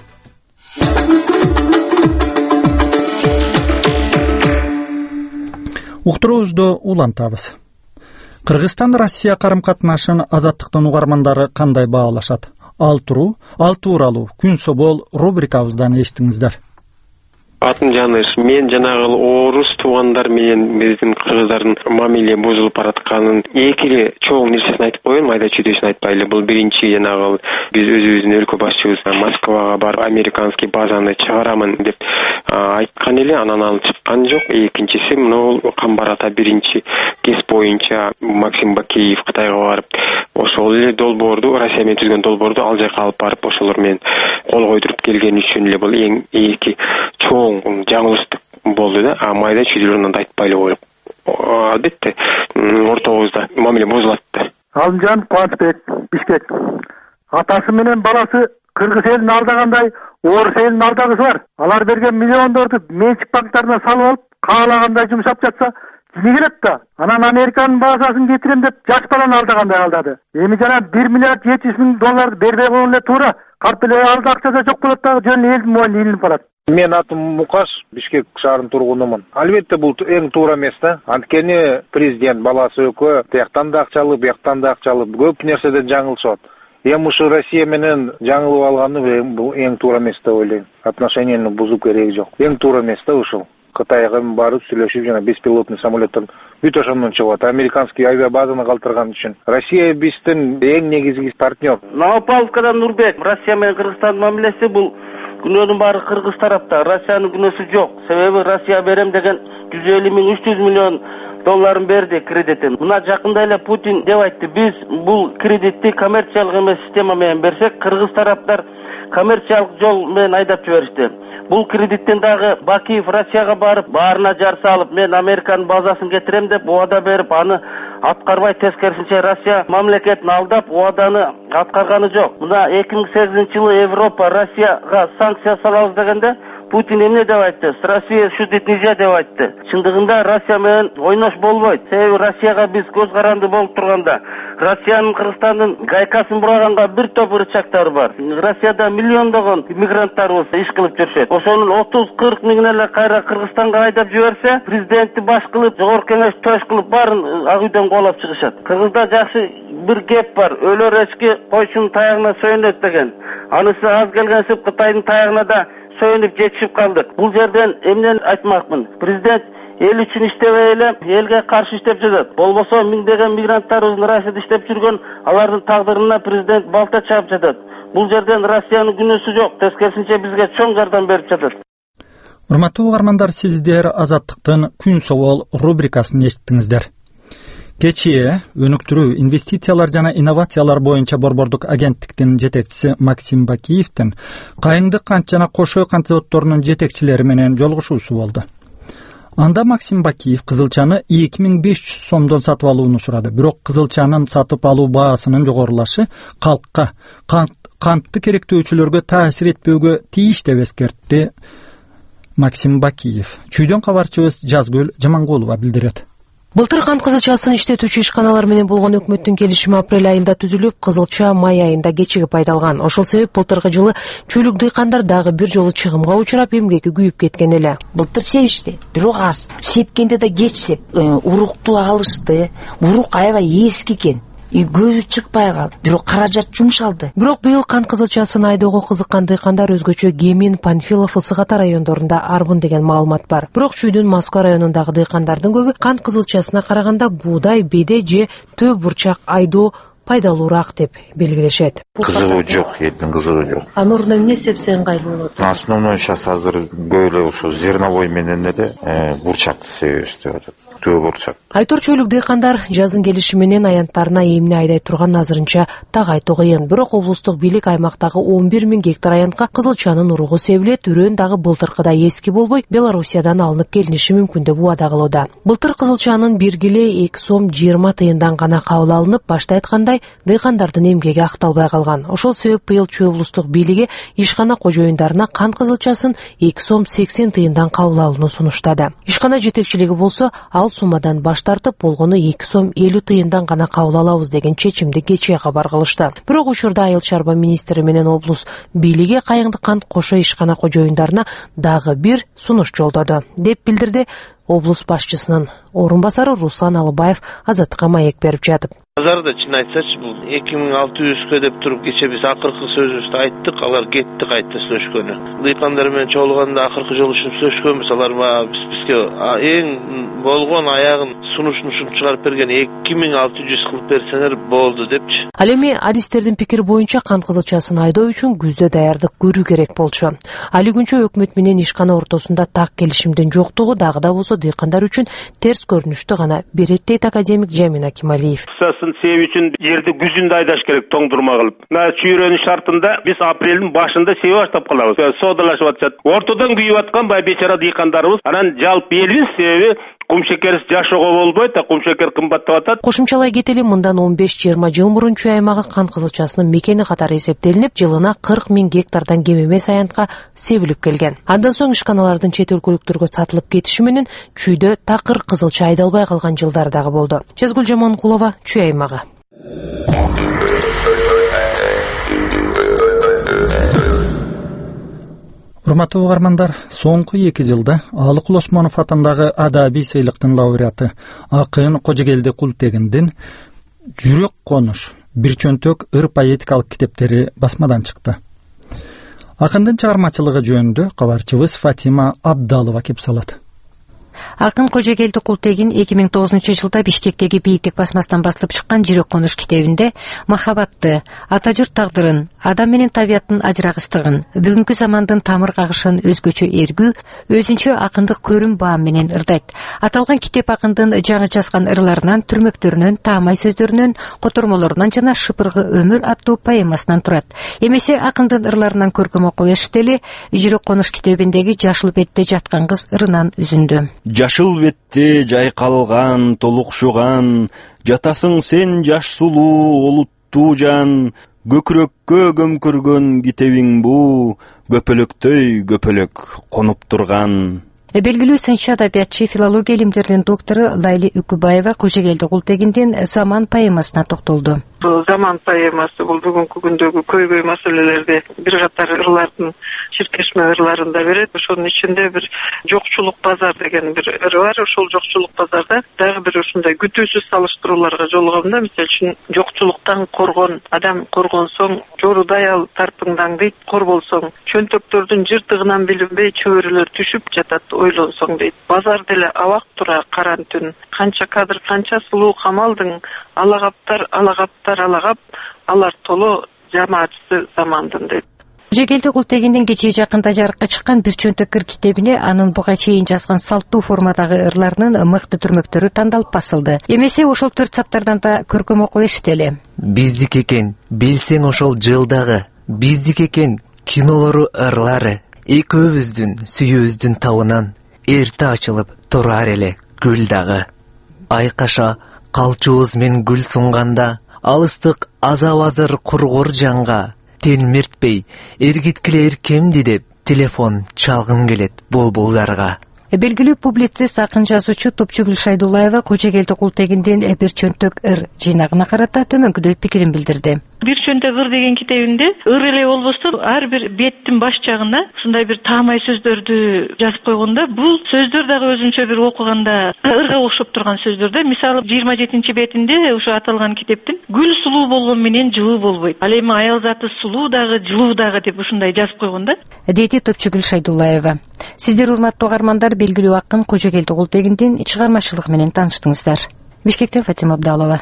Speaker 1: Уктуруубузду улантабыз. Кыргызстан Россия карым-катнашын Азаттыктын угармандары кандай баалашат? Ал туруу, ал тууралуу күн собол рубрикабыздан эстиңиздер.
Speaker 8: Атым Жаныш, мен жанагы орус туугандар менен биздин кыргыздардын мамиле бузулуп баратканын эки чоң нерсесин айтып коеюн, майда чүйдөсүн айтпайлы. Бул биринчи жанагы биз өзүбүздүн өлкө башчыбыз Москвага барып американский базаны чыгарамын деп айткан эле, анан ал чыккан жок. Экинчиси мына Камбар ата биринчи кес боюнча Максим Бакиев Кытайга барып, ошол эле долбоорду, Россия менен түзгөн долбоорду ал жака алып барып, ошолор менен кол койдуруп келген үчүн эле бул эң эки чоң жаңылыштык болду да. А майда чүйдөрүн анда айтпайлы коюп, албетте ортобузда мамиле бузулат да.
Speaker 10: Алымжан Кубанычбек, Бишкек. Атасы менен баласы кыргыз элин алдагандай орус элин алдагысы бар. Алар берген миллиондорду менчик банктарына салып алып, каалагандай жумшап жатса киме келет да? Анан Американын базасын кетирем деп жаш баланы алдагандай алдады. Эми жана бир миллиард жети жүз миң доллар бербей койгон эле туура. Карп эле алды акчасы жок болот дагы жөн элдин моюнуна илинип барат.
Speaker 11: Мен атым Мукаш, Бишкек шаарынын тургунумун. Албетте бул эң туура эмес да. Анткени президент баласы өкө тияктан да акчалуу, бияктан да акчалуу, көп нерседен жаңылышат. Эми ушу Россия менен жаңылып алганы бул эң туура эмес деп ойлойм. Отношенияны бузуу кереги жок. Эң туура эмес да ушул. Кытайга барып сүйлөшүп жана беспилотный самолеттер бүт ошондон чыгат. Американский авиабазаны калтырган үчүн. Россия биздин эң негизги партнер.
Speaker 12: Новопавловкадан Нурбек. Россия менен Кыргызстандын мамилеси бул күнөөнүн баары кыргыз тарапта. Россиянын күнөөсү жок. Себеби Россия берем деген жүз элүү миң үч жүз миллион долларын берди кредитин. Мына жакында эле Путин деп айтты, биз бул кредитти коммерциялык эмес система менен берсек, кыргыз тараптар коммерциялык жол менен айдап жиберишти. Бул кредиттен дагы Бакиев Россияга барып, баарына жар салып, мен Американын базасын кетирем деп убада берип, аны аткарбай, тескерисинче Россия мамлекетин алдап, убаданы аткарганы жок. Мына эки миң сегизинчи жылы Европа Россияга санкция салабыз дегенде Путин эмне деп айтты? С Россией шутить нельзя деп айтты. Чындыгында Россия менен ойнош болбойт. Себеби Россияга биз көз каранды болуп турганда, Россиянын Кыргызстандын гайкасын бураганга бир топ рычагтары бар. Россияда миллиондогон мигранттарыбыз иш кылып жүрүшөт. Ошонун отуз кырк миңин эле кайра Кыргызстанга айдап жиберсе, президентти баш кылып, жогорку кеңеш төш кылып баарын ак үйдөн коолап чыгышат. Кыргызда жакшы бир кеп бар. Өлөр эчки койчунун таягына сөйнөт деген. Анысы аз келгенсип Кытайдын таягына да сөйнүп жетишип калдык. Бул жерден эмнени айтмакмын? Президент эл үчүн иштебей эле элге каршы иштеп жатат. Болбосо миңдеген мигранттарыбыздын Россияда иштеп жүргөн, алардын тагдырына президент балта чаап жатат. Бул жерден Россиянын күнөөсү жок, тескерисинче бизге чоң жардам берип жатат.
Speaker 1: Урматтуу угармандар, сиздер Азаттыктын Күн Собол рубрикасын эшиттиңиздер. Кечээ өнүктүрүү, инвестициялар жана инновациялар боюнча борбордук агенттиктин жетекчиси Максим Бакиевдин Кайыңдык кант жана Кошой кант заводдорунун жетекчилери менен жолугушуусу болду. Анда Максим Бакиев кызылчаны эки миң беш жүз сомдон сатып алууну сурады. Бирок кызылчанын сатып алуу баасынын жогорулашы калкка, кантты керектөөчүлөргө таасир этпөөгө тийиш деп эскертти Максим Бакиев. Чүйдөн кабарчыбыз Жазгөл Жамангулова билдирет.
Speaker 5: Былтыр кант кызылчасын иштетүүчү ишканалар менен болгон өкмөттүн келишими апрель айында түзүлүп, кызылча май айында кечигип пайдалган. Ошол себеп былтыркы жылы чүйлүк дыйкандар дагы бир жолу чыгымга учурап, эмгеки күйүп кеткен эле.
Speaker 6: Былтыр сепишти, бирок аз. Сепкенде да кеч сеп, урукту алышты. Урук аябай эски экен. Көбү чыкпай калды. Бирок каражат жумшалды.
Speaker 5: Бирок быйыл кант кызылчасын айдоого кызыккан дыйкандар өзгөчө Гемин, Панфилов, Ысык Ата райондорунда арбын деген маалымат бар. Бирок Чүйдүн Москва районундагы дыйкандардын көбү кант кызылчасына караганда буудай, беде же төө бурчак айдоо пайдалуураак деп белгилешет.
Speaker 9: Кызыгуу жок, элдин кызыгы жок.
Speaker 5: Анын ордуна эмне сепсе ыңгайлуу болот?
Speaker 9: Основной сейчас азыр көп эле ошо зерновой менен эле бурчакты себебиз деп атат.
Speaker 5: Айтор чөйлүк дыйкандар жазын келиши менен аянттарына эмне айдай турган азырынча тагайтуу кыйын. Бирок облустук бийлик аймактагы он бир миң гектар аянтка кызылчанын уругу себилет, үрөн дагы былтыркыдай эски болбой, Белоруссиядан алынып келиниши мүмкүн деп убада кылууда. Былтыр кызылчанын бир киле эки сом жыйырма тыйындан гана кабыл алынып, башта айткандай дыйкандардын эмгеги акталбай калган. Ошол себеп быйыл Чүй облустук бийлиги ишкана кожоюндарына кант кызылчасын эки сом сексен тыйындан кабыл алууну сунуштады. Ишкана жетекчилиги болсо ал суммадан баш тартып, болгону эки сом элүү тыйындан гана кабыл алабыз деген чечимди кечээ кабар кылышты. Бирок учурда айыл чарба министри менен облус бийлиги Кайыңдык кант Кошой ишкана кожоюндарына дагы бир сунуш жолдоду, деп билдирди облус башчысынын орун басары Руслан Алыбаев Азаттыкка маек берип жатып.
Speaker 11: Базарда чын айтсачы, бул эки миң алты жүзгө деп туруп кече биз акыркы сөзүбүздү айттык, алар кетти кайта сөзгөнү. Дыйкандар менен чогулганда акыркы жолу ушинтип сөзгөнбүз, алар биз бизге эң болгон аягын сунушун чыгарып берген эки миң алты жүз кылып берсеңер болду депчи.
Speaker 5: Ал эми адистердин пикири боюнча кант кызылчасын айдоо үчүн күздө даярдык көрүү керек болчу. Али күнчө өкмөт менен ишкана ортосунда так келишимдин жоктугу дагы да болсо дыйкандар үчүн терс көрүнүштү гана берет, дейт академик Жамин Акималиев.
Speaker 13: Себеп үчүн жерди күзүндө айдаш керек, тоңдурма кылып. Мына чүйрөнүн шартында биз апрелдин башында себе баштап калабыз. Соодалашып атышат. Ортодон күйүп аткан бай бечара дыйкандарыбыз анан жалпы элбиз, себеби кум шекерсиз жашоого болбойт, кум шекер кымбаттап атат.
Speaker 5: Кошумчалай кетели, мындан он беш жыйырма жыл мурун Чүй аймагы кант кызылчасынын мекени катары эсептелинип, жылына кырк миң гектардан кем эмес аянтка себилип келген. Андан соң ишканалардын чет өлкөлүктөргө сатылып кетиши менен Чүйдө такыр кызылча айдалбай калган жылдар дагы болду. Жазгүл Жамангулова, Чүй аймагы.
Speaker 1: Урматтуу угармандар, соңку эки жылда Алыкул Осмонов атындагы адабий сыйлыктын лауреаты Акын Кожогелди Култегиндин Жүрөк конуш бир чөнтөк ыр поэтикалык китептери басмадан чыкты. Акындын чыгармачылыгы жөнүндө кабарчыбыз Фатима Абдалова кеп салат.
Speaker 14: Акын Кожогелди Култегин эки миң тогузунчу жылда Бишкектеги Бийиктик басмасынан басылып чыккан Жүрөк конуш китебинде махабатты, ата журт тагдырын, адам менен табияттын ажырагычтыгын, бүгүнкү замандын тамыр кагышын өзгөчө эргүү, өзүнчө акындык көрүм баам менен ырдайт. Аталган китеп акындын жаңы жазган ырларынан, түрмөктөрүнөн, таамай сөздөрүнөн, котормолорунан жана Шыпыргы өмүр аттуу поэмасынан турат. Эмесе акындын ырларынан көркөм окуя эле Жүрөк конуш китебиндеги Жашыл бетте жаткан кыз ырынан үзүндү.
Speaker 3: жашыл бетте жайкалган толукшуган, жатасың сен жаш сулуу олуттуу жан, көкүрөккө көмкүргөн китебиң бу, көпөлөктөй көпөлөк конуп турган.
Speaker 14: Белгилүү сынчы адабиятчы, филология илимдеринин доктору Лайли Үкүбаева Кожогелди Култегиндин «Заман» поэмасына токтолду.
Speaker 15: Бул «Заман» поэмасы бул бүгүнкү күндөгү көйгөй маселелерди бир катар ырлардын чиркешме ырларында берет. Ошонун ичинде бир жокчулук базар деген бир ыр бар. Ошол жокчулук базарда дагы бир ушундай күтүүсүз салыштырууларга жолугам да. Мисалы үчүн жокчулуктан коргон адам коргонсоң, жорудай ал тарпыңдан дейт, кор болсоң, чөнтөктөрдүн жыртыгынан билинбей чөбөрөлөр түшүп жатат ойлонсоң дейт. Базар деле абак тура каран түн, канча кадыр, канча сулуу камалдың, алагаптар, алагаптар, алагап, алар толо жамаатчысы замандын дейт.
Speaker 14: Кожогелди Култегиндин кечээ жакында жарыкка чыккан бир чөнтөк ыр китебине анын буга чейин жазган салттуу формадагы ырларынын мыкты түрмөктөрү тандалып басылды. Эмесе ошол төрт саптардан да көркөм окуп эшители.
Speaker 16: Биздик экен, билсең ошол жылдагы, биздик экен кинолору ырлары, экөөбүздүн сүйүүбүздүн табынан эрте ачылып турар эле гүл дагы. Айкаша калчубуз мен гүл сунганда, алыстык азап азыр кургур жанга, телмиртпей эргиткиле эркемди деп телефон чалгым келет булбулдарга.
Speaker 14: Белгилүү публицист, акын жазуучу Топчугүл Шайдуллаева Кожогелди Култегиндин бир чөнтөк ыр жыйнагына карата төмөнкүдөй пикирин билдирди.
Speaker 19: Бир чөнтөк ыр деген китебимде ыр эле болбостон ар бир беттин баш жагына ушундай бир таамай сөздөрдү жазып койгондо, бул сөздөр дагы өзүнчө бир окуганда ырга окшоп турган сөздөр да. Мисалы жыйырма жетинчи бетинде ушу аталган китептин гүл сулуу болгон менен жылуу болбойт, ал эми аял заты сулуу дагы жылуу дагы деп ушундай жазып койгон да,
Speaker 14: деди Топчугүл Шайдуллаева. Сиздер, урматтуу угармандар, белгилүү акын Кожогелди Култегиндин чыгармачылыгы менен тааныштыңыздар. Бишкектен Фатима Абдалова.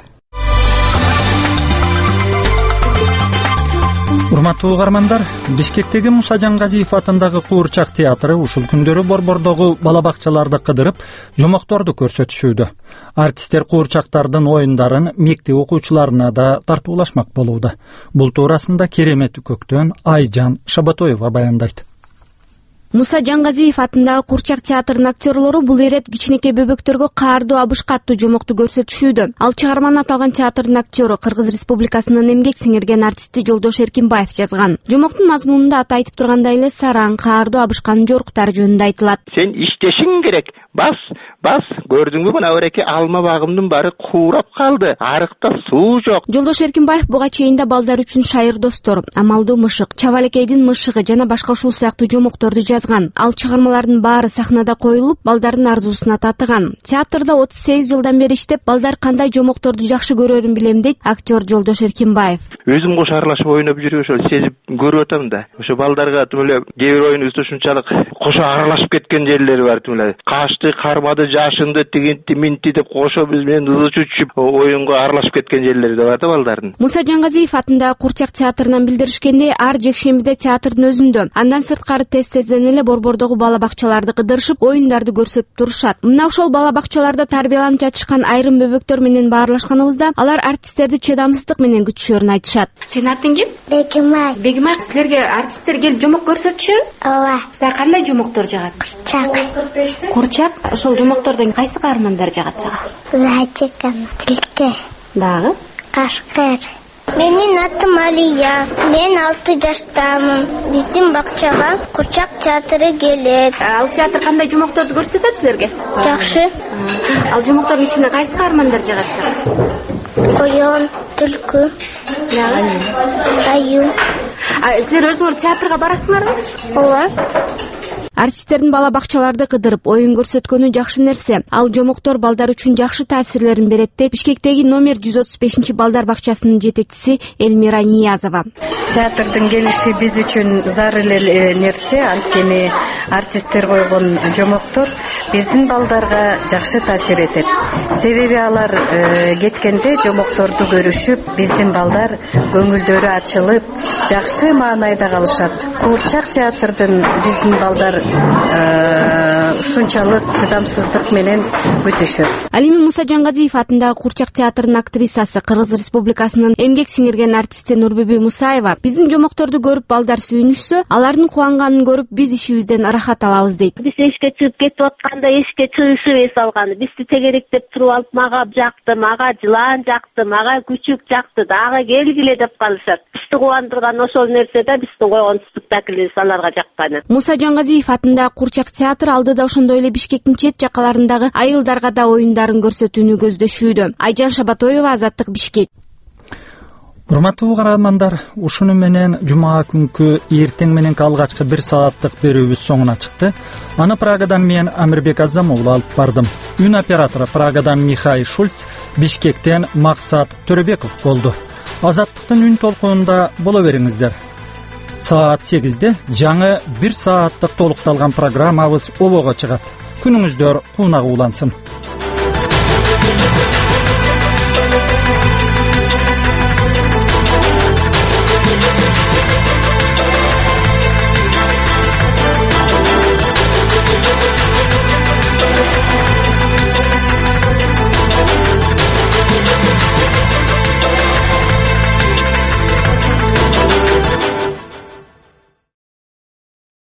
Speaker 1: Урматтуу угармандар, Бишкектеги Муса Жангазиев атындагы Куурчак театры ушул күндөрү борбордогу бала бакчаларды кыдырып, жомокторду көрсөтүшүүдө. Артисттер куурчактардын оюндарын мектеп окуучуларына да тартуулашмак болууда. Бул туурасында Керемет Көктөн Айжан Шабатоева баяндайт.
Speaker 20: Муса Жангазиев атындагы Куурчак театрынын актерлору бул ирет кичинекей бөбөктөргө каардуу абышка аттуу жомокту көрсөтүшүүдө. Ал чыгарманы аталган театрдын актёру, Кыргыз Республикасынын эмгек сиңирген артисти Жолдош Эркинбаев жазган. Жомоктун мазмунунда аты айтып тургандай эле сараң, каардуу абышканын жоруктары жөнүндө айтылат.
Speaker 21: Сен иштешиң керек. Бас, бас, көрдүңбү мына öreки алма багымдын баары куурап калды. Арыкта суу жок.
Speaker 20: Жолдош Эркинбаев буга чейин да балдар үчүн шайыр достор, Амалдуу мышык, Чабалекейдин мышыгы жана башка ушул сыяктуу жомокторду жазган. Ал чыгармалардын баары сахнада коюлуп, балдардын арзуусуна татыган. Театрда отуз сегиз жылдан бери иштеп, балдар кандай жомокторду жакшы көрөрүн билем дейт актер Жолдош Эркинбаев.
Speaker 21: Өзүм кош аралашып ойноп жүрүп ошол сезип көрүп атам да. Ошо балдарга тим эле кээ бир оюнубузда ушунчалык кошо аралашып кеткен жерлери бар тим эле. Кашты, кармады, жашынды, тигинти, минти деп кошо биз менен ызы чүчүп оюнга аралашып кеткен жерлери да бар да балдардын.
Speaker 20: Муса Жангазиев атындагы Куурчак театрынан билдиришкендей, ар жекшембиде театрдын өзүндө, андан сырткары тез-тезден эле борбордогу бала бакчаларды кыдырышып, оюндарды көрсөтүп турушат. Мына ошол бала бакчаларда тарбияланып жатышкан айрым бөбөктөр менен баарлашканыбызда, алар артисттерди чыдамсыздык менен күтүшөрүн айтышат.
Speaker 22: Сенин атың ким? Бегимай. Бегимай, силерге артисттер келип жомок көрсөтүшөбү? Ооба. Сага кандай жомоктор жагат? Курчак. Курчак. Ошол жомоктордон кайсы каармандар жагат сага? Зайчик, тилке. Дагы? Кашкыр. Менин атым Алия. Мен алты жаштамын. Биздин бакчага Курчак театры келет. Ал театр кандай жомокторду көрсөтөт силерге? Жакшы. Ал жомоктордун ичинде кайсы каармандар жагат сага? Коён, түлкү, аю. Силер өзүңөр театрга барасыңарбы? Ооба.
Speaker 20: Артисттердин бала бакчаларды кыдырып, оюн көрсөткөнү жакшы нерсе. Ал жомоктор балдар үчүн жакшы таасирлерин берет деп Бишкектеги номер жүз отуз бешинчи балдар бакчасынын жетекчиси Элмира Ниязова.
Speaker 28: Театрдын келиши биз үчүн зарыл эле нерсе, анткени артисттер койгон жомоктор биздин балдарга жакшы таасир этет. Себеби алар кеткенде жомокторду көрүшүп, биздин балдар көңүлдөрү ачылып, жакшы маанайда калышат. Куурчак театрдын биздин балдар ушунчалык чыдамсыздык менен күтүшөт.
Speaker 20: Ал эми Муса Жангазиев атындагы Курчак театрынын актрисасы, Кыргыз Республикасынын эмгек сиңирген артисти Нурбүбү Мусаева биздин жомокторду көрүп балдар сүйүнүшсө, алардын кубанганын көрүп биз ишибизден ырахат алабыз дейт.
Speaker 2: Биз эшикке чыгып кетип атканда эшикке чыгышып эс алганы. Бизди тегеректеп туруп алып, мага жакты, мага жылаан жакты, мага күчүк жакты, дагы келгиле деп калышат. Бизди кубандырган ошол нерсе да биздин койгон спектаклибиз аларга жакканы.
Speaker 20: Муса Жангазиев атындагы Курчак театр алдыда ошондой эле Бишкектин чет жакаларындагы айылдарга да оюндарын көрсөтүүнү көздөшүүдө. Айжан Шабатоева, Азаттык, Бишкек.
Speaker 1: Урматтуу угармандар, ушуну менен жума күнкү эртең мененки алгачкы бир сааттык берүүбүз соңуна чыкты. Аны Прагадан мен Амирбек Азам уулу алып бардым. Үн оператору Прагадан Михаил Шульц, Бишкектен Максат Төрөбеков болду. Азаттыктын үн толкунунда боло бериңиздер. Саат сегизде жаңы бир сааттык толукталган программабыз обого чыгат. Күнүңүздөр куунак улансын.